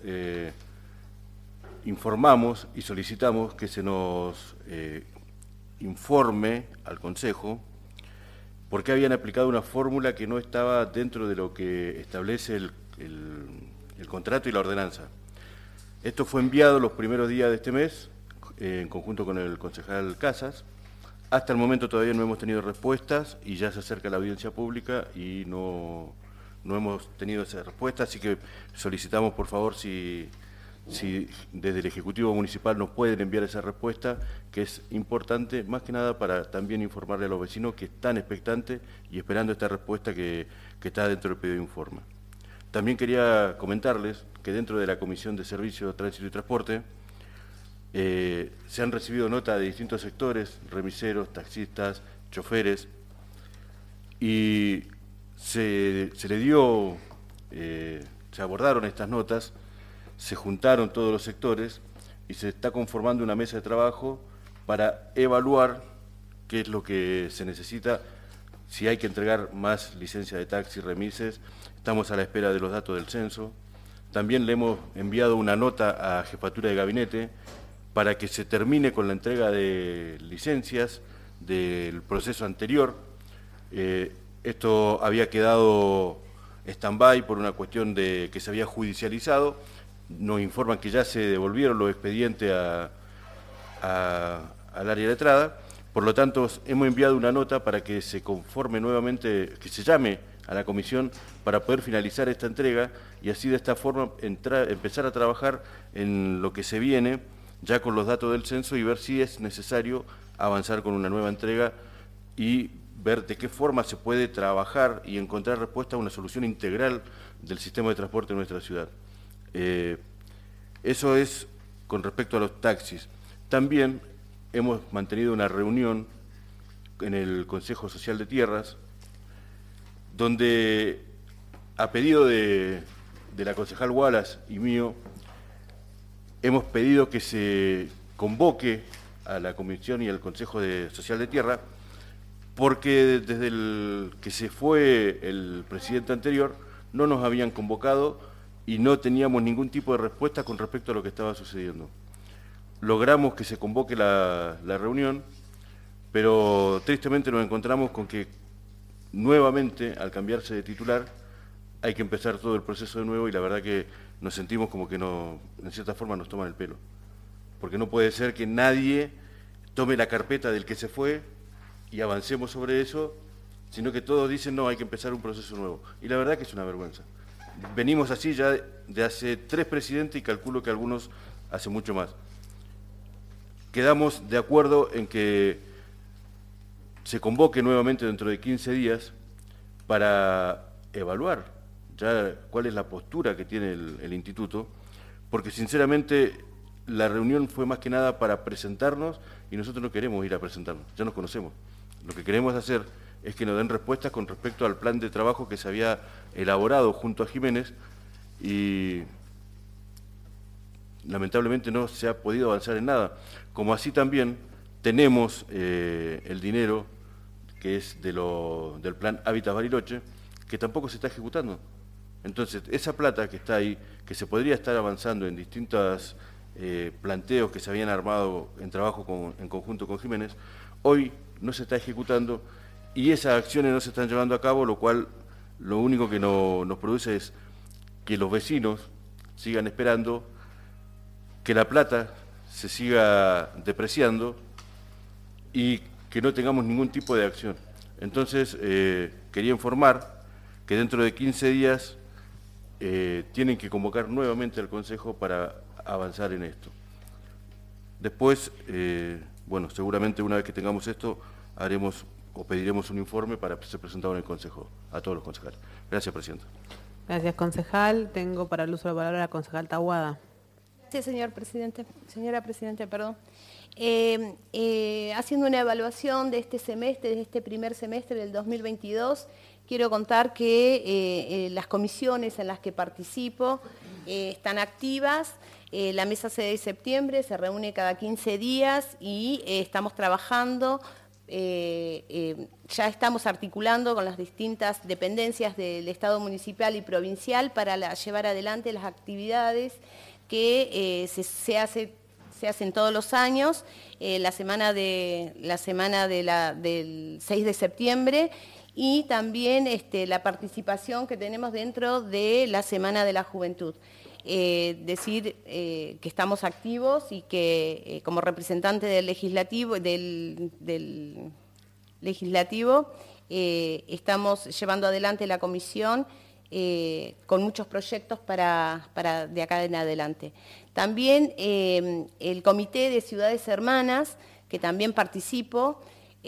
informamos y solicitamos que se nos informe al Consejo por qué habían aplicado una fórmula que no estaba dentro de lo que establece el contrato y la ordenanza. Esto fue enviado los primeros días de este mes, en conjunto con el concejal Casas. Hasta el momento todavía no hemos tenido respuestas y ya se acerca la audiencia pública y no hemos tenido esa respuesta, así que solicitamos por favor si desde el Ejecutivo Municipal nos pueden enviar esa respuesta, que es importante, más que nada para también informarle a los vecinos que están expectantes y esperando esta respuesta que está dentro del pedido de informe. También quería comentarles que dentro de la Comisión de Servicios, Tránsito y Transporte se han recibido notas de distintos sectores, remiseros, taxistas, choferes, y se abordaron estas notas, se juntaron todos los sectores y se está conformando una mesa de trabajo para evaluar qué es lo que se necesita, si hay que entregar más licencias de taxi, remises. Estamos a la espera de los datos del censo. También le hemos enviado una nota a Jefatura de Gabinete para que se termine con la entrega de licencias del proceso anterior. Esto había quedado stand-by por una cuestión de que se había judicializado. Nos informan que ya se devolvieron los expedientes al área letrada. Por lo tanto, hemos enviado una nota para que se conforme nuevamente, que se llame a la comisión para poder finalizar esta entrega y así de esta forma empezar a trabajar en lo que se viene, ya con los datos del censo, y ver si es necesario avanzar con una nueva entrega y ver de qué forma se puede trabajar y encontrar respuesta a una solución integral del sistema de transporte de nuestra ciudad. Eso es con respecto a los taxis. También hemos mantenido una reunión en el Consejo Social de Tierras, donde a pedido de la concejal Wallace y mío, hemos pedido que se convoque a la Comisión y al Consejo Social de Tierra, porque desde que se fue el presidente anterior no nos habían convocado y no teníamos ningún tipo de respuesta con respecto a lo que estaba sucediendo. Logramos que se convoque la reunión, pero tristemente nos encontramos con que nuevamente, al cambiarse de titular, hay que empezar todo el proceso de nuevo y la verdad que nos sentimos como que en cierta forma nos toman el pelo. Porque no puede ser que nadie tome la carpeta del que se fue y avancemos sobre eso, sino que todos dicen, no, hay que empezar un proceso nuevo. Y la verdad que es una vergüenza. Venimos así ya de hace 3 presidentes y calculo que algunos hace mucho más. Quedamos de acuerdo en que se convoque nuevamente dentro de 15 días para evaluar ya cuál es la postura que tiene el instituto, porque sinceramente la reunión fue más que nada para presentarnos y nosotros no queremos ir a presentarnos, ya nos conocemos. Lo que queremos hacer es que nos den respuestas con respecto al plan de trabajo que se había elaborado junto a Jiménez y lamentablemente no se ha podido avanzar en nada. Como así también tenemos el dinero que es del plan Hábitat Bariloche, que tampoco se está ejecutando. Entonces, esa plata que está ahí, que se podría estar avanzando en distintos planteos que se habían armado en trabajo en conjunto con Jiménez, hoy no se está ejecutando y esas acciones no se están llevando a cabo, lo cual lo único que nos produce es que los vecinos sigan esperando, que la plata se siga depreciando y que no tengamos ningún tipo de acción. Entonces, quería informar que dentro de 15 días tienen que convocar nuevamente al Consejo para avanzar en esto. Después, bueno, seguramente una vez que tengamos esto, haremos o pediremos un informe para ser presentado en el Consejo, a todos los concejales. Gracias, Presidenta. Gracias, concejal. Tengo para el uso de la palabra a la concejal Tahuada. Sí, señora Presidenta, perdón. Haciendo una evaluación de este semestre, de este primer semestre del 2022, quiero contar que las comisiones en las que participo están activas. La mesa 6 de septiembre se reúne cada 15 días y estamos trabajando ya estamos articulando con las distintas dependencias del Estado municipal y provincial para llevar adelante las actividades que se hacen todos los años, la semana del 6 de septiembre, y también la participación que tenemos dentro de la Semana de la Juventud. Decir que estamos activos y que como representante del legislativo, estamos llevando adelante la comisión con muchos proyectos para de acá en adelante. También el Comité de Ciudades Hermanas, que también participo,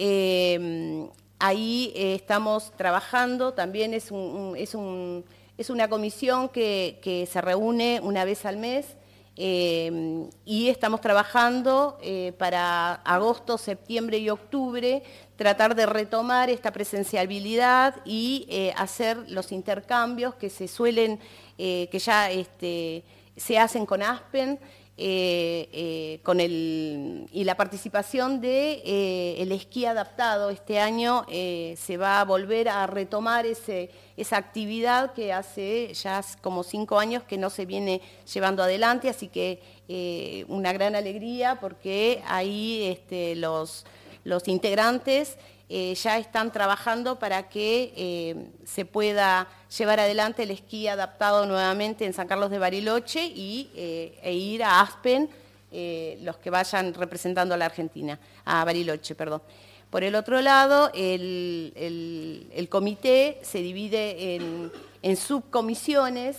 ahí estamos trabajando, también es una comisión que se reúne una vez al mes y estamos trabajando para agosto, septiembre y octubre, tratar de retomar esta presencialidad y hacer los intercambios que se suelen, que ya se hacen con Aspen, y la participación del esquí adaptado. Este año se va a volver a retomar esa actividad que hace ya como 5 años que no se viene llevando adelante, así que una gran alegría porque ahí los integrantes ya están trabajando para que se pueda llevar adelante el esquí adaptado nuevamente en San Carlos de Bariloche e ir a Aspen, los que vayan representando a la Argentina, a Bariloche, perdón. Por el otro lado, el comité se divide en subcomisiones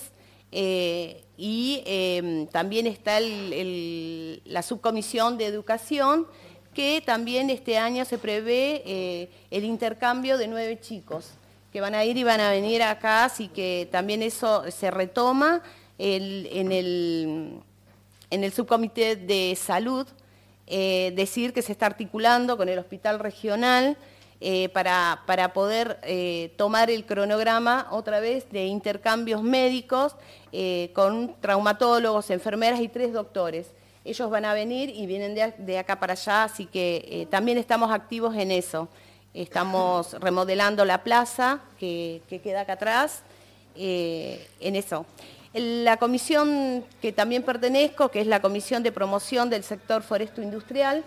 y también está la subcomisión de educación, que también este año se prevé el intercambio de 9 chicos que van a ir y van a venir acá, así que también eso se retoma en el subcomité de salud. Decir que se está articulando con el hospital regional para poder tomar el cronograma otra vez de intercambios médicos con traumatólogos, enfermeras y 3 doctores. Ellos van a venir y vienen de acá para allá, así que también estamos activos en eso. Estamos remodelando la plaza que queda acá atrás, en eso. La comisión que también pertenezco, que es la Comisión de Promoción del Sector Foresto Industrial,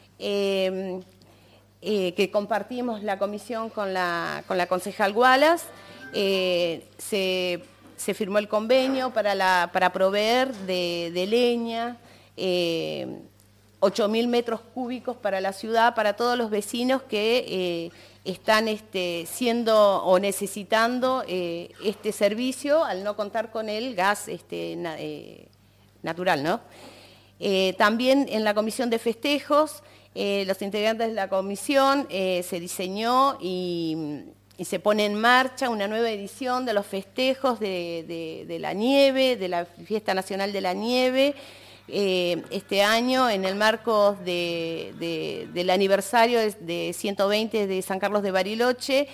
que compartimos la comisión con la concejal Wallace, se firmó el convenio para proveer de leña, 8.000 metros cúbicos para la ciudad, para todos los vecinos que están siendo o necesitando este servicio al no contar con el gas natural, ¿no? También en la comisión de festejos, los integrantes de la comisión se diseñó y se pone en marcha una nueva edición de los festejos de la nieve, de la Fiesta Nacional de la Nieve. Este año, en el marco del aniversario de 120 de San Carlos de Bariloche,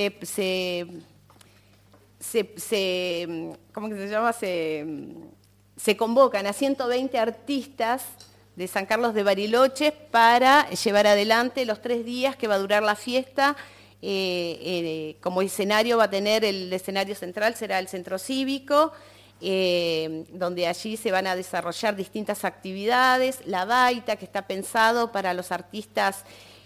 ¿cómo que se llama? Se convocan a 120 artistas de San Carlos de Bariloche para llevar adelante los 3 días que va a durar la fiesta. Como escenario va a tener el escenario central, será el centro cívico, donde allí se van a desarrollar distintas actividades, la baita, que está pensado para los artistas,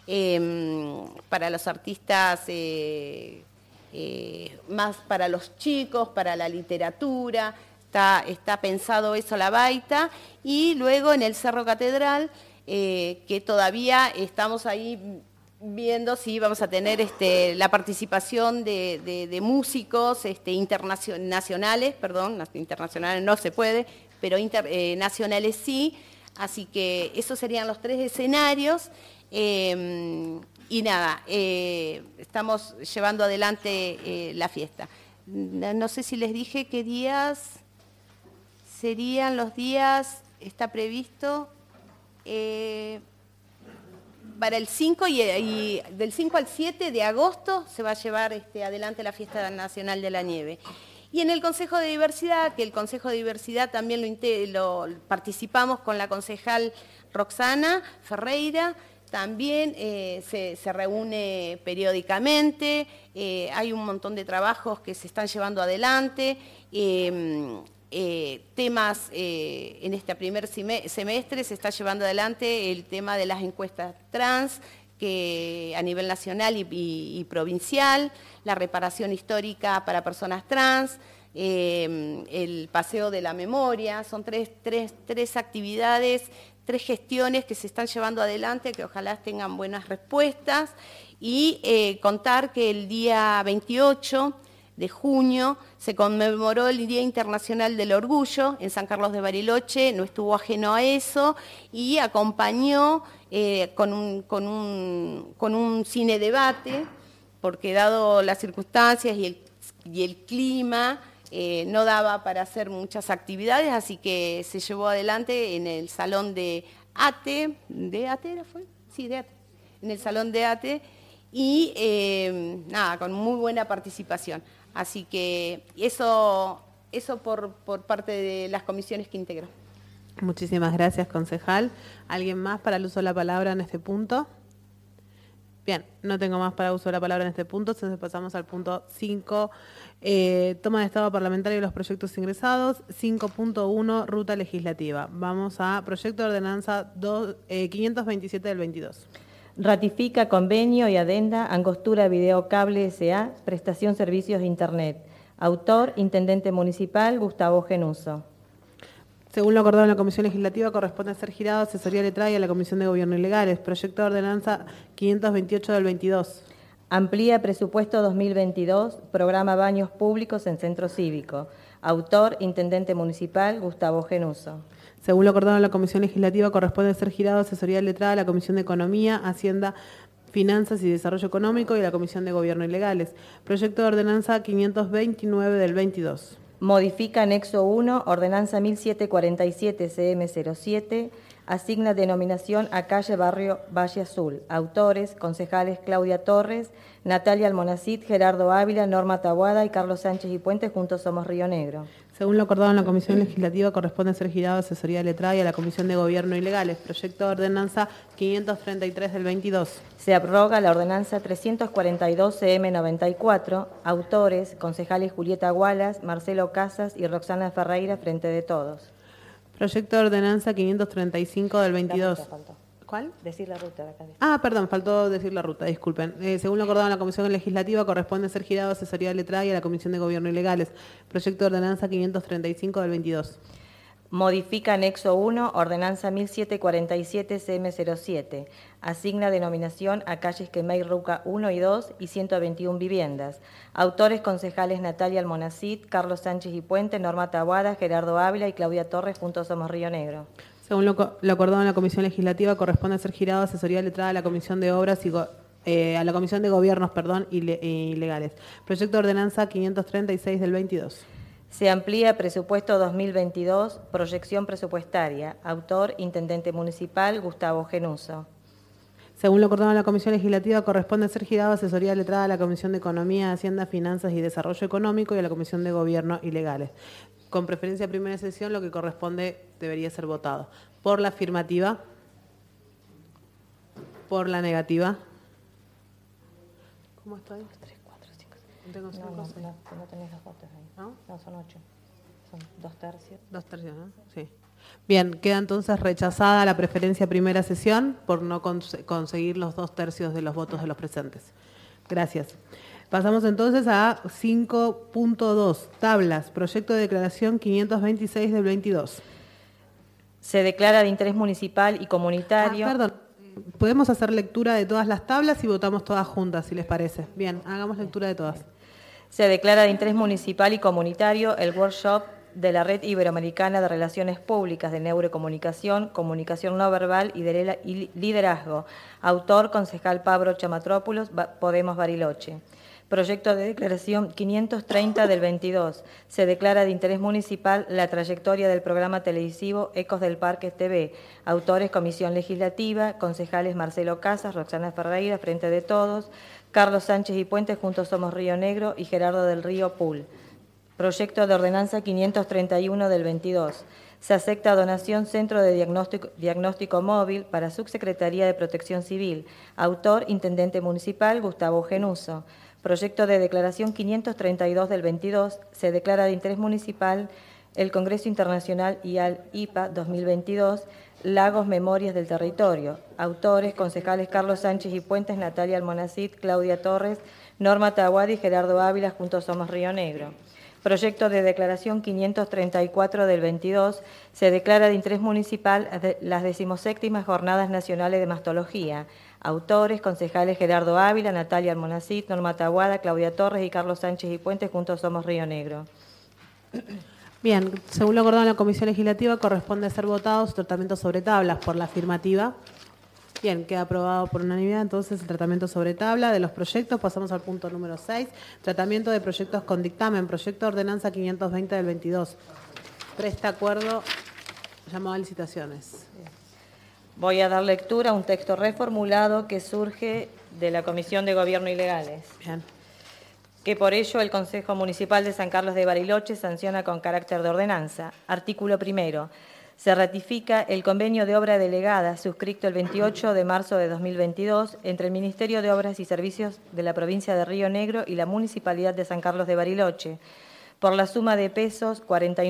más para los chicos, para la literatura, está pensado eso, la baita, y luego en el Cerro Catedral, que todavía estamos ahí viendo si vamos a tener la participación de músicos internacionales, perdón, internacionales no se puede, pero nacionales sí, así que esos serían los 3 escenarios, y nada, estamos llevando adelante la fiesta. No sé si les dije qué días serían los días, está previsto para el 5 y del 5 al 7 de agosto se va a llevar adelante la Fiesta Nacional de la Nieve. Y en el Consejo de Diversidad, que el Consejo de Diversidad también lo participamos con la concejal Roxana Ferreira, también se reúne periódicamente, hay un montón de trabajos que se están llevando adelante, temas en este primer semestre se está llevando adelante el tema de las encuestas trans, que a nivel nacional y provincial, la reparación histórica para personas trans, el paseo de la memoria, son tres actividades, 3 gestiones que se están llevando adelante, que ojalá tengan buenas respuestas, y contar que el día 28 de junio se conmemoró el Día Internacional del Orgullo en San Carlos de Bariloche, no estuvo ajeno a eso, y acompañó con un cine debate, porque dado las circunstancias y el clima, no daba para hacer muchas actividades, así que se llevó adelante en el salón de ATE, ¿de ATE fue? Sí, de ATE, en el salón de ATE, y nada, con muy buena participación. Así que eso por parte de las comisiones que integro. Muchísimas gracias, concejal. ¿Alguien más para el uso de la palabra en este punto? Bien, no tengo más para uso de la palabra en este punto, entonces pasamos al punto 5, toma de estado parlamentario de los proyectos ingresados, 5.1, ruta legislativa. Vamos a proyecto de ordenanza 527 del 22. Ratifica convenio y adenda Angostura Video Cable S.A., prestación servicios de Internet. Autor, Intendente Municipal, Gustavo Genuso. Según lo acordado en la Comisión Legislativa, corresponde ser girado a asesoría letrada y a la Comisión de Gobierno y Legales. Proyecto de ordenanza 528 del 22. Amplía presupuesto 2022, programa baños públicos en centro cívico. Autor, Intendente Municipal, Gustavo Genuso. Según lo acordado en la Comisión Legislativa, corresponde ser girado a asesoría letrada a la Comisión de Economía, Hacienda, Finanzas y Desarrollo Económico y a la Comisión de Gobierno y Legales. Proyecto de ordenanza 529 del 22. Modifica anexo 1, ordenanza 1747 CM07, asigna denominación a calle Barrio Valle Azul. Autores, concejales Claudia Torres, Natalia Almonacid, Gerardo Ávila, Norma Taboada y Carlos Sánchez y Puentes, Juntos Somos Río Negro. Según lo acordado en la Comisión Legislativa, corresponde ser girado a asesoría letrada y a la Comisión de Gobierno y Legales. Proyecto de ordenanza 533 del 22. Se abroga la ordenanza 342 CM94. Autores, concejales Julieta Gualas, Marcelo Casas y Roxana Ferreira, Frente de Todos. Proyecto de ordenanza 535 del 22. ¿Cuál? Decir la ruta de acá. Perdón, faltó decir la ruta, disculpen. Según lo acordado en la Comisión Legislativa, corresponde ser girado a asesoría letrada y a la Comisión de Gobierno y Legales. Proyecto de ordenanza 535 del 22. Modifica anexo 1, ordenanza 1747 CM07. Asigna denominación a calles Quemey Ruca 1 y 2 y 121 viviendas. Autores, concejales Natalia Almonacid, Carlos Sánchez y Puente, Norma Taboada, Gerardo Ávila y Claudia Torres, Juntos Somos Río Negro. Según lo acordado en la Comisión Legislativa, corresponde ser girado a asesoría letrada a la Comisión de Obras y a la Comisión de Gobiernos, y Legales. Proyecto de ordenanza 536 del 22. Se amplía presupuesto 2022, proyección presupuestaria. Autor, Intendente Municipal, Gustavo Genuso. Según lo acordado en la Comisión Legislativa, corresponde ser girado a asesoría letrada a la Comisión de Economía, Hacienda, Finanzas y Desarrollo Económico y a la Comisión de Gobierno y Legales. Con preferencia a primera sesión, lo que corresponde debería ser votado. Por la afirmativa. Por la negativa. ¿Cómo estoy? 3, 4, 5, 6. No tengo 5, No tenés los votos ahí. ¿No? No, son 8. Son 2 tercios. 2 tercios, ¿no? Sí. Bien, queda entonces rechazada la preferencia primera sesión por no conseguir los 2 tercios de los votos de los presentes. Gracias. Pasamos entonces a 5.2, tablas, proyecto de declaración 526 del 22. Se declara de interés municipal y comunitario. Perdón, podemos hacer lectura de todas las tablas y votamos todas juntas, si les parece. Bien, hagamos lectura de todas. Se declara de interés municipal y comunitario el workshop de la Red Iberoamericana de Relaciones Públicas de Neurocomunicación, Comunicación No Verbal y Liderazgo. Autor, concejal Pablo Chamatrópulos, Podemos Bariloche. Proyecto de declaración 530 del 22. Se declara de interés municipal la trayectoria del programa televisivo Ecos del Parque TV. Autores, Comisión Legislativa, concejales Marcelo Casas, Roxana Ferreira, Frente de Todos, Carlos Sánchez y Puentes, Juntos Somos Río Negro y Gerardo del Río Pool. Proyecto de ordenanza 531 del 22. Se acepta donación Centro de Diagnóstico Móvil para Subsecretaría de Protección Civil. Autor, Intendente Municipal Gustavo Genuso. Proyecto de declaración 532 del 22. Se declara de interés municipal el Congreso Internacional IAL-IPA 2022, Lagos Memorias del Territorio. Autores, concejales Carlos Sánchez y Puentes, Natalia Almonacid, Claudia Torres, Norma Tahuadi y Gerardo Ávila, Juntos Somos Río Negro. Proyecto de declaración 534 del 22, se declara de interés municipal las 17ª Jornadas Nacionales de Mastología. Autores, concejales Gerardo Ávila, Natalia Almonacid, Norma Tahuada, Claudia Torres y Carlos Sánchez y Puentes, Juntos Somos Río Negro. Bien, según lo acordado en la Comisión Legislativa, corresponde ser votado su tratamiento sobre tablas por la afirmativa. Bien, queda aprobado por unanimidad entonces el tratamiento sobre tabla de los proyectos. Pasamos al punto número 6, tratamiento de proyectos con dictamen, proyecto de ordenanza 520 del 22. Presta acuerdo, llamado a licitaciones. Voy a dar lectura a un texto reformulado que surge de la Comisión de Gobierno y Legales. Bien. Que por ello el Consejo Municipal de San Carlos de Bariloche sanciona con carácter de ordenanza. Artículo 1. Se ratifica el convenio de obra delegada suscrito el 28 de marzo de 2022 entre el Ministerio de Obras y Servicios de la provincia de Río Negro y la Municipalidad de San Carlos de Bariloche por la suma de pesos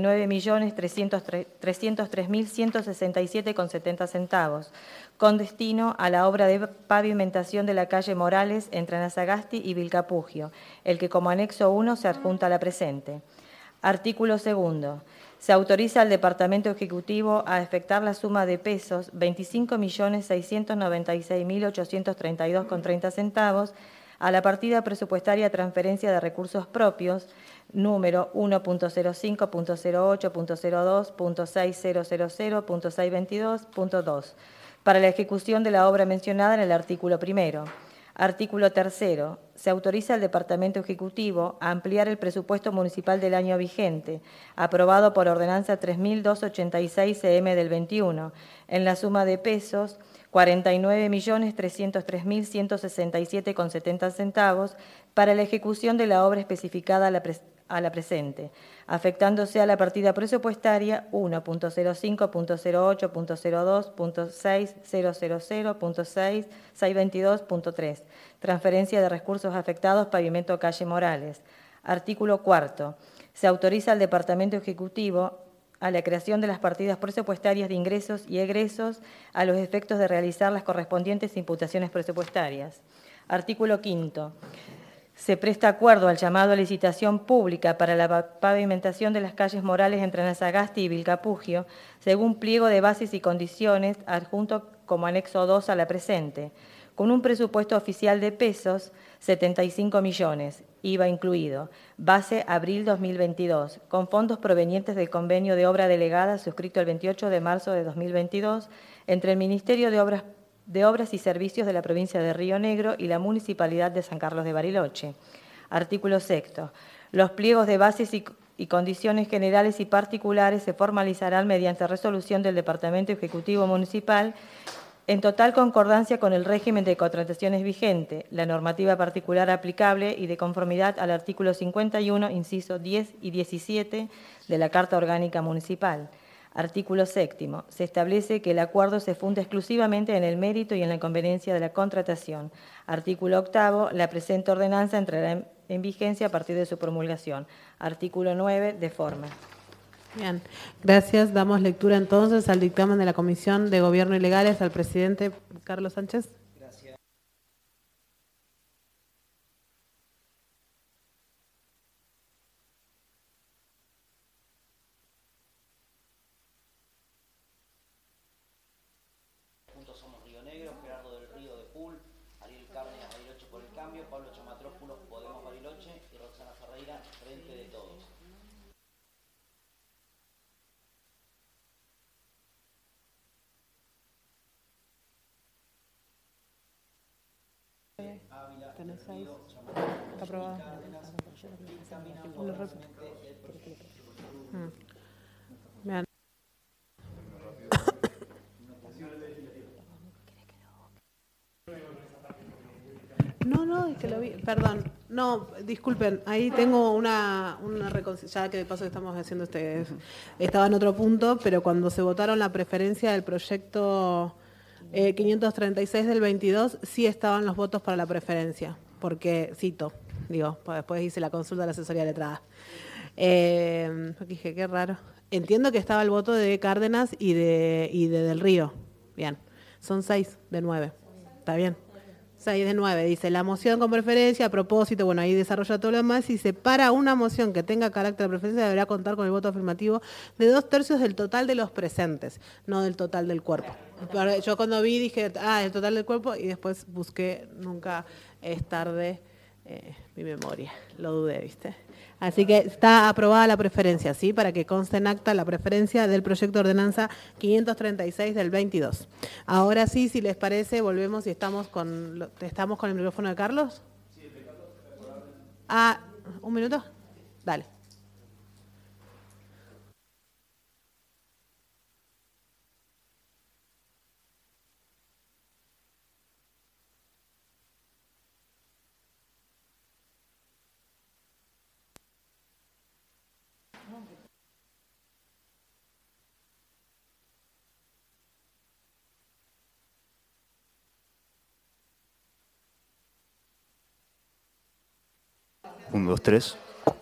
49.303.167,70 centavos, con destino a la obra de pavimentación de la calle Morales entre Anazagasti y Vilcapugio, el que como anexo 1 se adjunta a la presente. Artículo 2. Se autoriza al Departamento Ejecutivo a efectuar la suma de pesos 25.696.832,30 centavos a la partida presupuestaria transferencia de recursos propios, número 1.05.08.02.600.622.2, para la ejecución de la obra mencionada en el artículo 1. Artículo 3. Se autoriza al Departamento Ejecutivo a ampliar el presupuesto municipal del año vigente, aprobado por Ordenanza 3286-CM del 21, en la suma de pesos 49.303.167,70 centavos para la ejecución de la obra especificada a la presente, afectándose a la partida presupuestaria 1.05.08.02.600.622.3, transferencia de recursos afectados pavimento calle Morales. Artículo 4. Se autoriza al Departamento Ejecutivo a la creación de las partidas presupuestarias de ingresos y egresos a los efectos de realizar las correspondientes imputaciones presupuestarias. Artículo 5. Se presta acuerdo al llamado a licitación pública para la pavimentación de las calles Morales entre Anazagasti y Vilcapugio, según pliego de bases y condiciones adjunto como anexo 2 a la presente, con un presupuesto oficial de pesos 75 millones, IVA incluido, base abril 2022, con fondos provenientes del convenio de obra delegada suscrito el 28 de marzo de 2022 entre el Ministerio de Obras y Servicios de la provincia de Río Negro y la Municipalidad de San Carlos de Bariloche. Artículo 6. Los pliegos de bases y condiciones generales y particulares se formalizarán mediante resolución del Departamento Ejecutivo Municipal en total concordancia con el régimen de contrataciones vigente, la normativa particular aplicable y de conformidad al artículo 51, inciso 10 y 17 de la Carta Orgánica Municipal. Artículo 7. Se establece que el acuerdo se funda exclusivamente en el mérito y en la conveniencia de la contratación. Artículo 8. La presente ordenanza entrará en vigencia a partir de su promulgación. Artículo 9. De forma. Bien, gracias. Damos lectura entonces al dictamen de la Comisión de Gobierno y Legales al presidente Carlos Sánchez. Gracias. Juntos Somos Río Negro, Gerardo del Río de Pool, Ariel Cárdenas, Bariloche por el Cambio, Pablo Chamatrópulos, Podemos Bariloche y Roxana Ferreira, Frente de Todos. ¿Tenés ahí? Está aprobado. Bien. No, es que lo vi, perdón. No, disculpen, ahí tengo una ya que de paso que estamos haciendo estaba en otro punto, pero cuando se votaron la preferencia del proyecto 536 del 22, sí estaban los votos para la preferencia, porque, cito, pues después hice la consulta de la asesoría letrada. Dije, qué raro. Entiendo que estaba el voto de Cárdenas y de Del Río. Bien, son 6 de 9. ¿Está bien? 6 de 9, dice, la moción con preferencia, a propósito, bueno, ahí desarrolla todo lo demás, y dice, para una moción que tenga carácter de preferencia deberá contar con el voto afirmativo de 2/3 del total de los presentes, no del total del cuerpo. Yo cuando vi dije, el total del cuerpo, y después busqué, nunca es tarde, mi memoria, lo dudé, ¿viste? Así que está aprobada la preferencia, ¿sí? Para que conste en acta la preferencia del proyecto de ordenanza 536 del 22. Ahora sí, si les parece, volvemos y estamos con el micrófono de Carlos. Sí, el de Carlos. ¿Un minuto? Dale. Uno, dos, tres.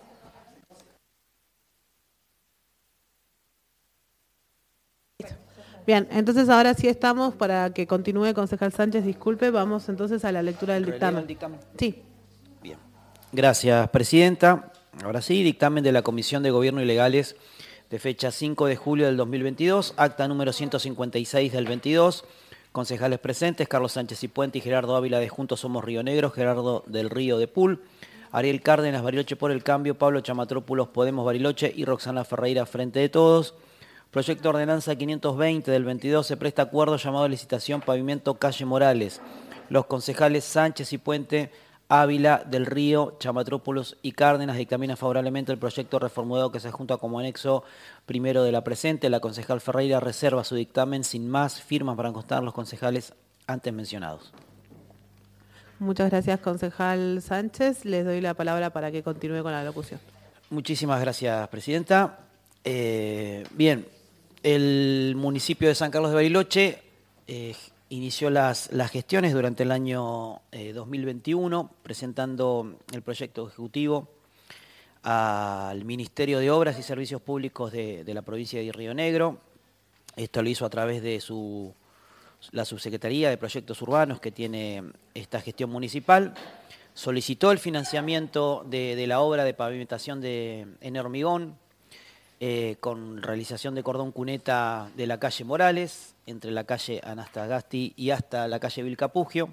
Bien, entonces ahora sí estamos, para que continúe, concejal Sánchez, disculpe, vamos entonces a la lectura del dictamen. Sí. Bien. Gracias, presidenta. Ahora sí, dictamen de la Comisión de Gobierno y Legales de fecha 5 de julio del 2022, acta número 156 del 22. Concejales presentes, Carlos Sánchez y Puente y Gerardo Ávila de Juntos Somos Río Negro, Gerardo del Río de Pool, Ariel Cárdenas, Bariloche por el Cambio, Pablo Chamatrópulos, Podemos Bariloche y Roxana Ferreira, Frente de Todos. Proyecto de ordenanza 520 del 22, se presta acuerdo llamado a licitación Pavimento Calle Morales. Los concejales Sánchez y Puente, Ávila, Del Río, Chamatrópulos y Cárdenas dictaminan favorablemente el proyecto reformulado que se adjunta como anexo primero de la presente. La concejal Ferreira reserva su dictamen sin más firmas para constar los concejales antes mencionados. Muchas gracias, concejal Sánchez. Les doy la palabra para que continúe con la locución. Muchísimas gracias, presidenta. Bien, el municipio de San Carlos de Bariloche inició las gestiones durante el año 2021, presentando el proyecto ejecutivo al Ministerio de Obras y Servicios Públicos de la provincia de Río Negro. Esto lo hizo a través de la Subsecretaría de Proyectos Urbanos que tiene esta gestión municipal. Solicitó el financiamiento de la obra de pavimentación en hormigón, con realización de cordón cuneta de la calle Morales, entre la calle Anastagasti y hasta la calle Vilcapugio.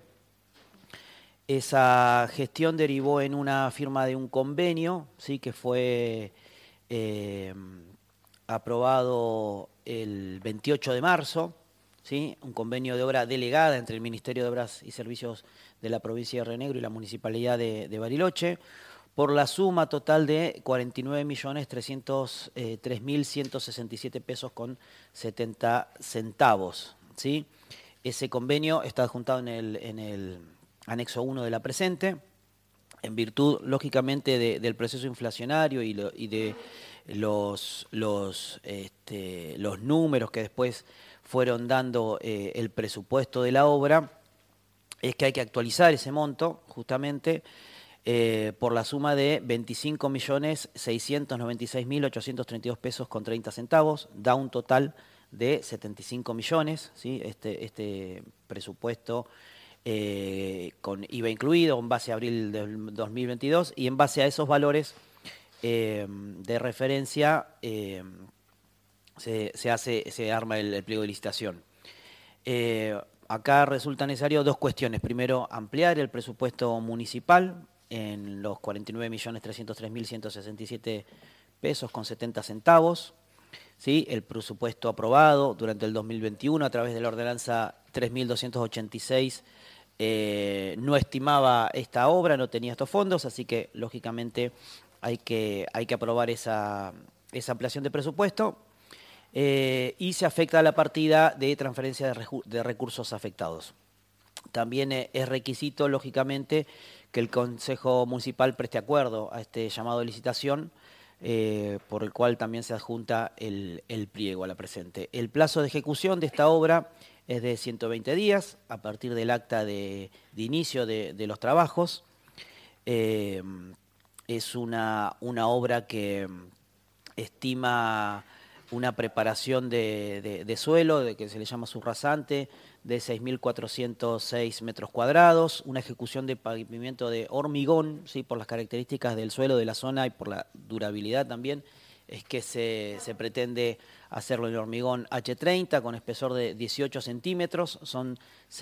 Esa gestión derivó en una firma de un convenio, ¿sí?, que fue aprobado el 28 de marzo, ¿sí?, un convenio de obra delegada entre el Ministerio de Obras y Servicios de la provincia de Río Negro y la Municipalidad de Bariloche, por la suma total de 49.303.167 pesos con 70 centavos. ¿Sí? Ese convenio está adjuntado en el anexo 1 de la presente, en virtud, lógicamente, del proceso inflacionario y de los números que después fueron dando el presupuesto de la obra. Es que hay que actualizar ese monto, justamente, por la suma de 25.696.832 pesos con 30 centavos, da un total de 75 millones, ¿sí? Este presupuesto con IVA incluido en base a abril del 2022, y en base a esos valores de referencia se arma el pliego de licitación. Acá resulta necesario dos cuestiones. Primero, ampliar el presupuesto municipal en los 49.303.167 pesos con 70 centavos. ¿Sí? El presupuesto aprobado durante el 2021 a través de la ordenanza 3.286 no estimaba esta obra, no tenía estos fondos, así que lógicamente hay que aprobar esa ampliación de presupuesto. Y se afecta a la partida de transferencia de recursos afectados. También es requisito, lógicamente, que el Consejo Municipal preste acuerdo a este llamado de licitación, por el cual también se adjunta el pliego a la presente. El plazo de ejecución de esta obra es de 120 días, a partir del acta de inicio de los trabajos. Es una obra que estima una preparación de suelo, que se le llama subrasante, de 6.406 metros cuadrados, una ejecución de pavimento de hormigón, ¿sí? Por las características del suelo de la zona y por la durabilidad también, es que se pretende hacerlo en hormigón H30 con espesor de 18 centímetros, son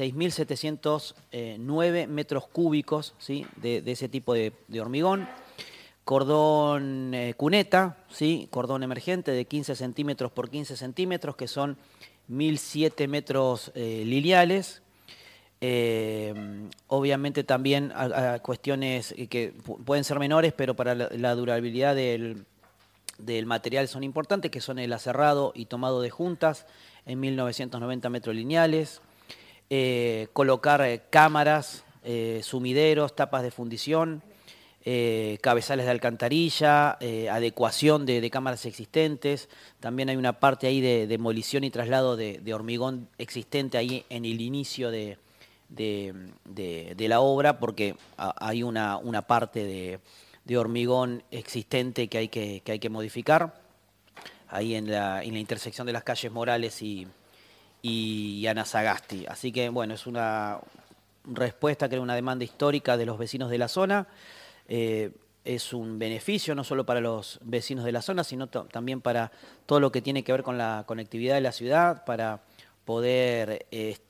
6.709 metros cúbicos, ¿sí? de ese tipo de hormigón. Cordón cuneta, ¿sí? Cordón emergente de 15 centímetros por 15 centímetros, que son 1.007 metros lineales. Obviamente también a cuestiones que pueden ser menores, pero para la durabilidad del material son importantes, que son el aserrado y tomado de juntas en 1.990 metros lineales. Colocar cámaras, sumideros, tapas de fundición, cabezales de alcantarilla, adecuación de cámaras existentes. También hay una parte ahí de demolición y traslado de hormigón existente ahí en el inicio de la obra, porque hay una parte de hormigón existente que hay que modificar, ahí en la intersección de las calles Morales y Ana Sagasti. Así que, bueno, es una respuesta, creo, una demanda histórica de los vecinos de la zona. Es un beneficio no solo para los vecinos de la zona, sino también para todo lo que tiene que ver con la conectividad de la ciudad, para poder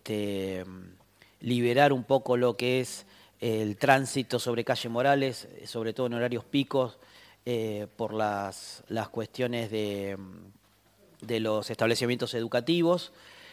liberar un poco lo que es el tránsito sobre calle Morales, sobre todo en horarios picos, por las cuestiones de los establecimientos educativos.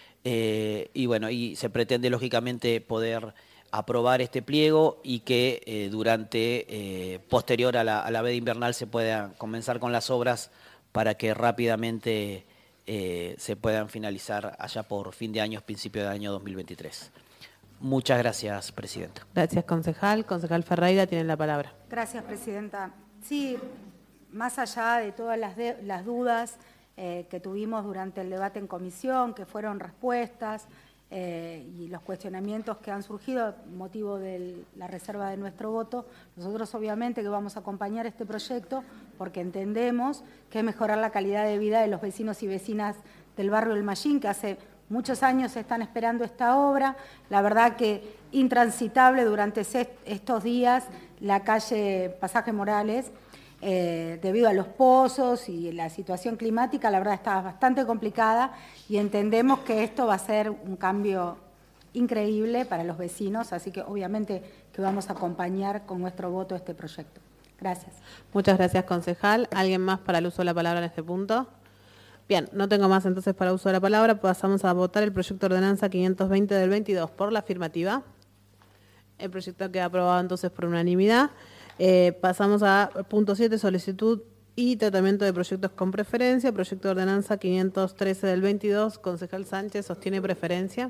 Y bueno, y se pretende lógicamente poder aprobar este pliego y que posterior a la veda invernal se pueda comenzar con las obras para que rápidamente se puedan finalizar allá por fin de año, principio de año 2023. Muchas gracias, Presidenta. Gracias, concejal. Concejal Ferreira, tiene la palabra. Gracias, Presidenta. Sí, más allá de todas las dudas que tuvimos durante el debate en comisión, que fueron respuestas, y los cuestionamientos que han surgido motivo de la reserva de nuestro voto, nosotros obviamente que vamos a acompañar este proyecto porque entendemos que es mejorar la calidad de vida de los vecinos y vecinas del barrio El Mallín, que hace muchos años están esperando esta obra. La verdad que intransitable durante estos días la calle Pasaje Morales, debido a los pozos y la situación climática, la verdad está bastante complicada y entendemos que esto va a ser un cambio increíble para los vecinos, así que obviamente que vamos a acompañar con nuestro voto este proyecto. Gracias. Muchas gracias, concejal. ¿Alguien más para el uso de la palabra en este punto? Bien, no tengo más entonces para uso de la palabra. Pasamos a votar el proyecto de ordenanza 520 del 22 por la afirmativa. El proyecto queda aprobado entonces por unanimidad. Pasamos a punto 7, solicitud y tratamiento de proyectos con preferencia. Proyecto de ordenanza 513 del 22. Concejal Sánchez, ¿sostiene preferencia?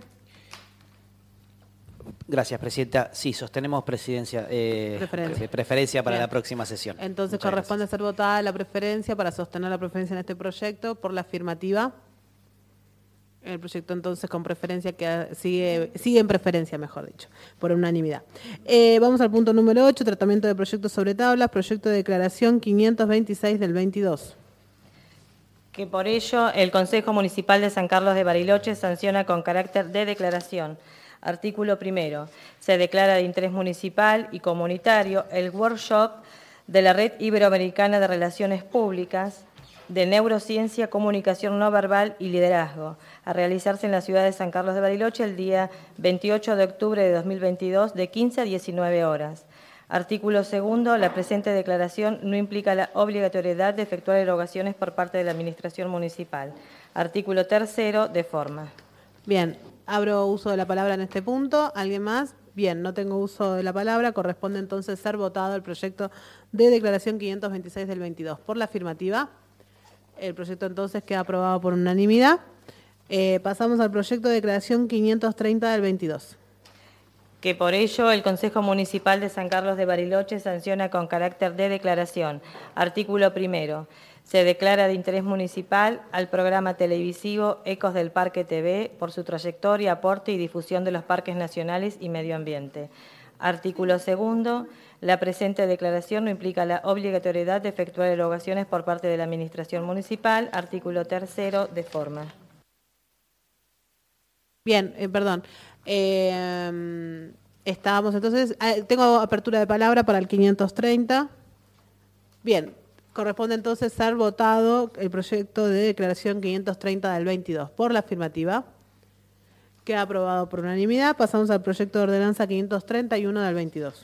Gracias, Presidenta. Sí, sostenemos preferencia para Bien. La próxima sesión. Entonces Muchas corresponde gracias. ser votada la preferencia para sostener la preferencia en este proyecto por la afirmativa. El proyecto entonces con preferencia que sigue en preferencia, mejor dicho, por unanimidad. Vamos al punto número 8, tratamiento de proyectos sobre tablas, proyecto de declaración 526 del 22. Que por ello el Consejo Municipal de San Carlos de Bariloche sanciona con carácter de declaración. Artículo 1. Se declara de interés municipal y comunitario el workshop de la Red Iberoamericana de Relaciones Públicas de Neurociencia, Comunicación No Verbal y Liderazgo, a realizarse en la ciudad de San Carlos de Bariloche el día 28 de octubre de 2022 de 15 a 19 horas. Artículo 2. La presente declaración no implica la obligatoriedad de efectuar erogaciones por parte de la Administración Municipal. Artículo 3. De forma. Bien, abro uso de la palabra en este punto. ¿Alguien más? Bien, no tengo uso de la palabra. Corresponde entonces ser votado el proyecto de declaración 526 del 22. Por la afirmativa, el proyecto entonces queda aprobado por unanimidad. Pasamos al proyecto de declaración 530 del 22. Que por ello el Consejo Municipal de San Carlos de Bariloche sanciona con carácter de declaración. Artículo primero. Se declara de interés municipal al programa televisivo Ecos del Parque TV por su trayectoria, aporte y difusión de los parques nacionales y medio ambiente. Artículo segundo. La presente declaración no implica la obligatoriedad de efectuar erogaciones por parte de la Administración Municipal. Artículo tercero, de forma. Bien, perdón. Estábamos entonces, tengo apertura de palabra para el 530. Bien, corresponde entonces ser votado el proyecto de declaración 530 del 22. Por la afirmativa, queda aprobado por unanimidad. Pasamos al proyecto de ordenanza 531 del 22.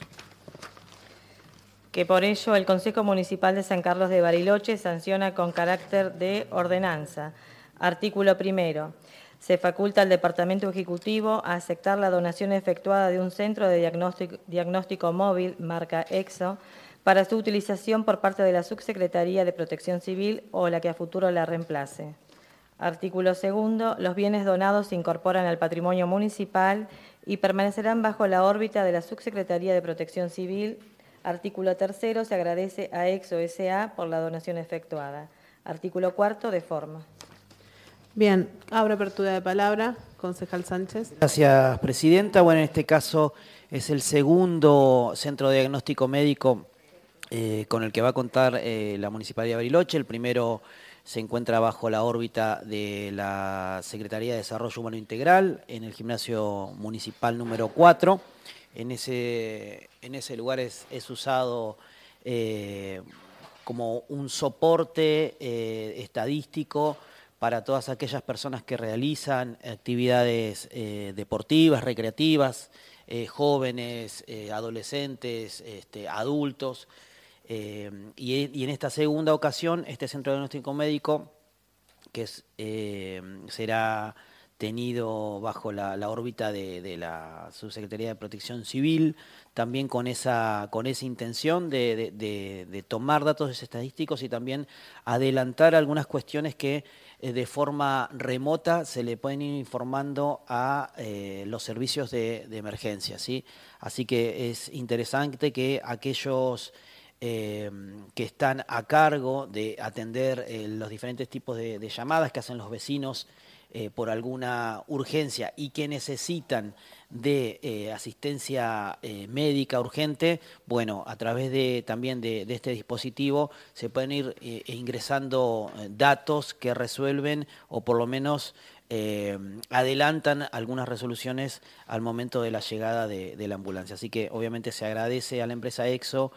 Que por ello el Consejo Municipal de San Carlos de Bariloche sanciona con carácter de ordenanza. Artículo primero. Se faculta al Departamento Ejecutivo a aceptar la donación efectuada de un centro de diagnóstico móvil, marca EXO, para su utilización por parte de la Subsecretaría de Protección Civil o la que a futuro la reemplace. Artículo segundo. Los bienes donados se incorporan al patrimonio municipal y permanecerán bajo la órbita de la Subsecretaría de Protección Civil. Artículo tercero. Se agradece a EXO S.A. por la donación efectuada. Artículo cuarto, de forma. Bien, abro apertura de palabra. Concejal Sánchez. Gracias, presidenta. Bueno, en este caso es el segundo centro de diagnóstico médico con el que va a contar la Municipalidad de Bariloche. El primero se encuentra bajo la órbita de la Secretaría de Desarrollo Humano Integral, en el gimnasio municipal número 4. En ese lugar es usado como un soporte estadístico para todas aquellas personas que realizan actividades deportivas, recreativas, jóvenes, adolescentes, adultos. Y en esta segunda ocasión, este centro de diagnóstico médico, que será tenido bajo la órbita de la Subsecretaría de Protección Civil, también con esa intención de tomar datos estadísticos y también adelantar algunas cuestiones que de forma remota se le pueden ir informando a los servicios de emergencia, ¿sí? Así que es interesante que aquellos que están a cargo de atender los diferentes tipos de llamadas que hacen los vecinos por alguna urgencia y que necesitan de asistencia médica urgente, bueno, a través también de este dispositivo se pueden ir ingresando datos que resuelven o por lo menos adelantan algunas resoluciones al momento de la llegada de la ambulancia. Así que obviamente se agradece a la empresa EXO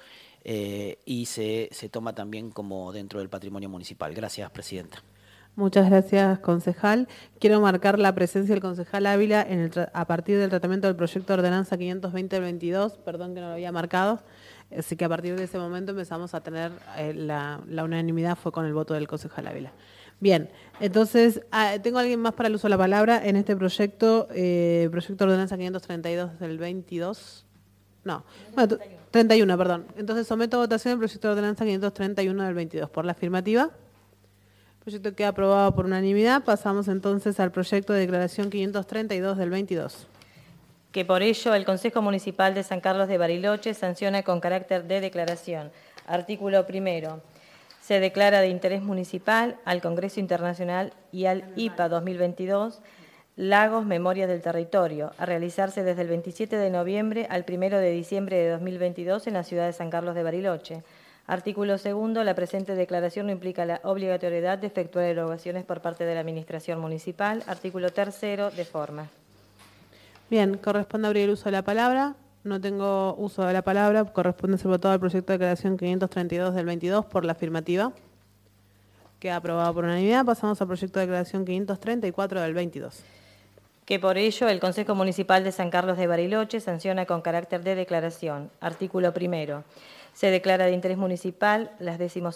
y se toma también como dentro del patrimonio municipal. Gracias, presidenta. Muchas gracias, concejal. Quiero marcar la presencia del concejal Ávila a partir del tratamiento del proyecto de ordenanza 520 del 22, perdón que no lo había marcado, así que a partir de ese momento empezamos a tener la unanimidad fue con el voto del concejal Ávila. Bien, entonces, ¿tengo alguien más para el uso de la palabra en este proyecto de ordenanza 532 del 22? No, bueno, 31, perdón. Entonces someto a votación el proyecto de ordenanza 531 del 22. Por la afirmativa. El proyecto queda aprobado por unanimidad. Pasamos entonces al proyecto de declaración 532 del 22. Que por ello el Consejo Municipal de San Carlos de Bariloche sanciona con carácter de declaración. Artículo primero. Se declara de interés municipal al Congreso Internacional y al IPA 2022 Lagos Memorias del Territorio, a realizarse desde el 27 de noviembre al 1 de diciembre de 2022 en la ciudad de San Carlos de Bariloche. Artículo segundo. La presente declaración no implica la obligatoriedad de efectuar erogaciones por parte de la Administración Municipal. Artículo tercero, de forma. Bien, corresponde abrir el uso de la palabra. No tengo uso de la palabra. Corresponde ser votado el proyecto de declaración 532 del 22 por la afirmativa. Queda aprobado por unanimidad. Pasamos al proyecto de declaración 534 del 22. Que por ello el Consejo Municipal de San Carlos de Bariloche sanciona con carácter de declaración. Artículo primero. Se declara de interés municipal las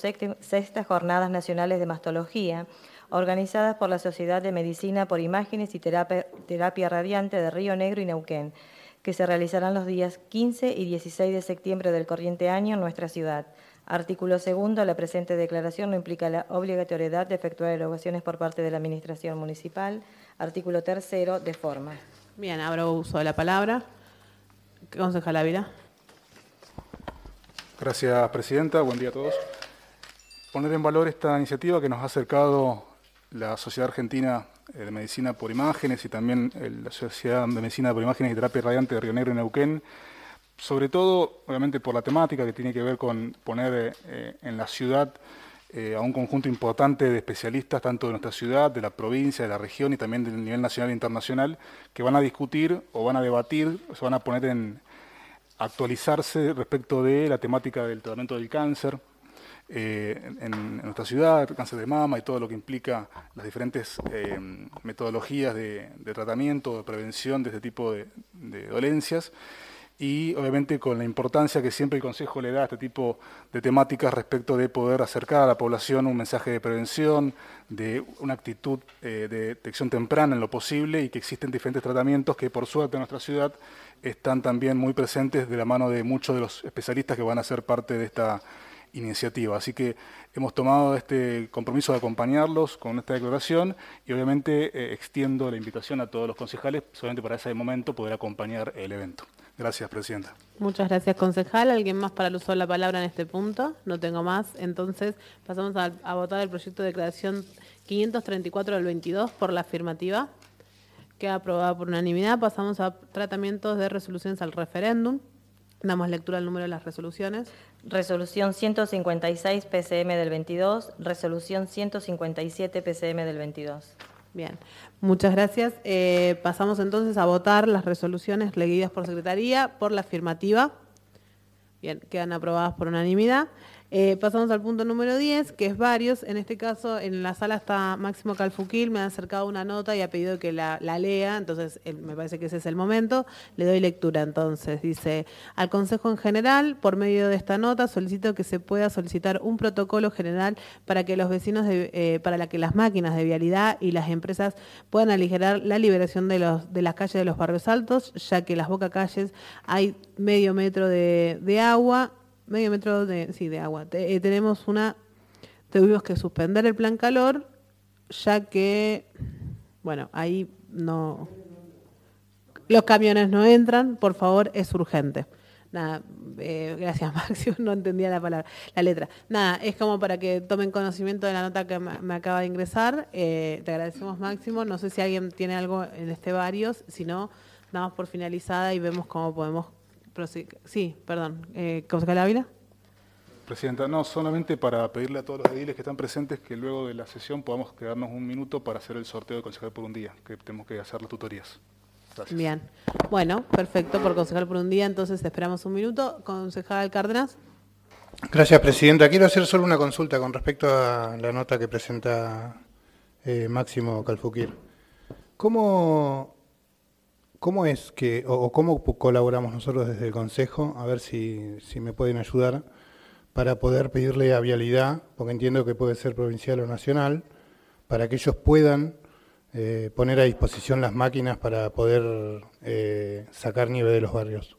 16ª Jornadas Nacionales de Mastología, organizadas por la Sociedad de Medicina por Imágenes y Terapia Radiante de Río Negro y Neuquén, que se realizarán los días 15 y 16 de septiembre del corriente año en nuestra ciudad. Artículo segundo. La presente declaración no implica la obligatoriedad de efectuar erogaciones por parte de la Administración Municipal. Artículo tercero, de forma. Bien, abro uso de la palabra. Concejal Ávila. Gracias, presidenta. Buen día a todos. Poner en valor esta iniciativa que nos ha acercado la Sociedad Argentina de Medicina por Imágenes y también la Sociedad de Medicina por Imágenes y Terapia Radiante de Río Negro y Neuquén, sobre todo, obviamente, por la temática que tiene que ver con poner en la ciudad a un conjunto importante de especialistas, tanto de nuestra ciudad, de la provincia, de la región y también del nivel nacional e internacional, que van a discutir o van a debatir, o se van a poner actualizarse respecto de la temática del tratamiento del cáncer en nuestra ciudad, el cáncer de mama y todo lo que implica las diferentes metodologías de tratamiento, de prevención de este tipo de dolencias. Y obviamente con la importancia que siempre el Consejo le da a este tipo de temáticas respecto de poder acercar a la población un mensaje de prevención, de una actitud de detección temprana en lo posible y que existen diferentes tratamientos que por suerte en nuestra ciudad están también muy presentes de la mano de muchos de los especialistas que van a ser parte de esta iniciativa. Así que hemos tomado este compromiso de acompañarlos con esta declaración y obviamente extiendo la invitación a todos los concejales solamente para ese momento poder acompañar el evento. Gracias, presidenta. Muchas gracias, concejal. ¿Alguien más para el uso de la palabra en este punto? No tengo más. Entonces, pasamos a votar el proyecto de declaración 534 del 22 por la afirmativa. Queda aprobada por unanimidad. Pasamos a tratamientos de resoluciones al referéndum. Damos lectura al número de las resoluciones. Resolución 156 PCM del 22, resolución 157 PCM del 22. Bien, muchas gracias. Pasamos entonces a votar las resoluciones leídas por Secretaría por la afirmativa. Bien, quedan aprobadas por unanimidad. Pasamos al punto número 10, que es varios. En este caso, en la sala está Máximo Calfuquil, me ha acercado una nota y ha pedido que la lea, entonces me parece que ese es el momento. Le doy lectura entonces. Dice, al Consejo en general, por medio de esta nota, solicito que se pueda solicitar un protocolo general para que los vecinos, para que las máquinas de vialidad y las empresas puedan aligerar la liberación de las calles de los barrios altos, ya que las bocacalles hay medio metro de agua. Medio metro de agua. Tuvimos que suspender el plan calor, ya que, bueno, ahí no, los camiones no entran, por favor, es urgente. Nada, gracias Máximo, no entendía la letra. Nada, es como para que tomen conocimiento de la nota que me acaba de ingresar. Te agradecemos Máximo, no sé si alguien tiene algo en varios, si no, damos por finalizada y vemos cómo podemos. Sí, perdón. ¿Concejal Ávila? Presidenta, no, solamente para pedirle a todos los ediles que están presentes que luego de la sesión podamos quedarnos un minuto para hacer el sorteo de concejal por un día, que tenemos que hacer las tutorías. Gracias. Bien. Bueno, perfecto, por concejal por un día, entonces esperamos un minuto. Concejal Cárdenas. Gracias, presidenta. Quiero hacer solo una consulta con respecto a la nota que presenta Máximo Calfuquir. ¿Cómo es que, o cómo colaboramos nosotros desde el Consejo, a ver si me pueden ayudar, para poder pedirle a Vialidad, porque entiendo que puede ser provincial o nacional, para que ellos puedan poner a disposición las máquinas para poder sacar nieve de los barrios?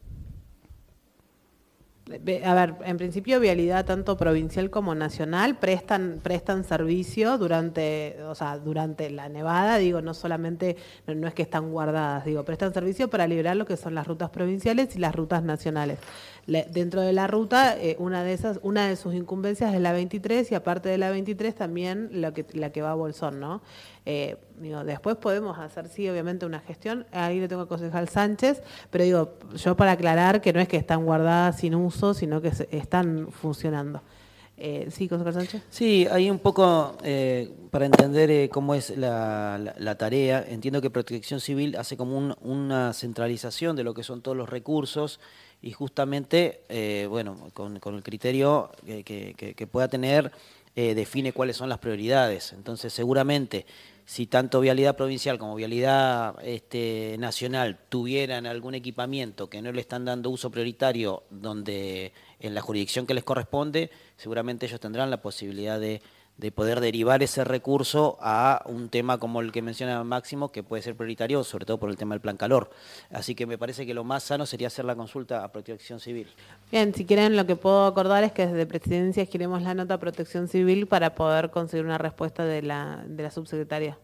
A ver, en principio Vialidad tanto provincial como nacional prestan servicio durante la nevada, digo, no solamente, no es que están guardadas, digo, prestan servicio para liberar lo que son las rutas provinciales y las rutas nacionales. Dentro de la ruta, una de sus incumbencias es la 23 y aparte de la 23 también la que va a Bolsón, ¿no? Después podemos hacer, sí, obviamente una gestión, ahí le tengo al concejal Sánchez, pero digo, yo para aclarar que no es que están guardadas sin uso, sino que están funcionando. Sí, concejal Sánchez. Sí, hay un poco, para entender cómo es la tarea, entiendo que Protección Civil hace como una centralización de lo que son todos los recursos y justamente, con el criterio que pueda tener, define cuáles son las prioridades. Entonces, seguramente, si tanto Vialidad Provincial como Vialidad Nacional tuvieran algún equipamiento que no le están dando uso prioritario donde en la jurisdicción que les corresponde, seguramente ellos tendrán la posibilidad de poder derivar ese recurso a un tema como el que menciona Máximo, que puede ser prioritario, sobre todo por el tema del plan calor. Así que me parece que lo más sano sería hacer la consulta a Protección Civil. Bien, si quieren, lo que puedo acordar es que desde Presidencia queremos la nota a Protección Civil para poder conseguir una respuesta de la subsecretaria.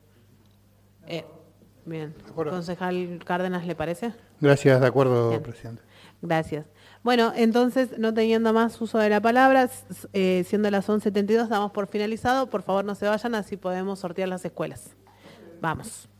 Bien. Concejal Cárdenas, ¿le parece? Gracias, de acuerdo, bien. presidente. Gracias. Bueno, entonces, no teniendo más uso de la palabra, siendo las 11:72, damos por finalizado. Por favor, no se vayan, así podemos sortear las escuelas. Vamos.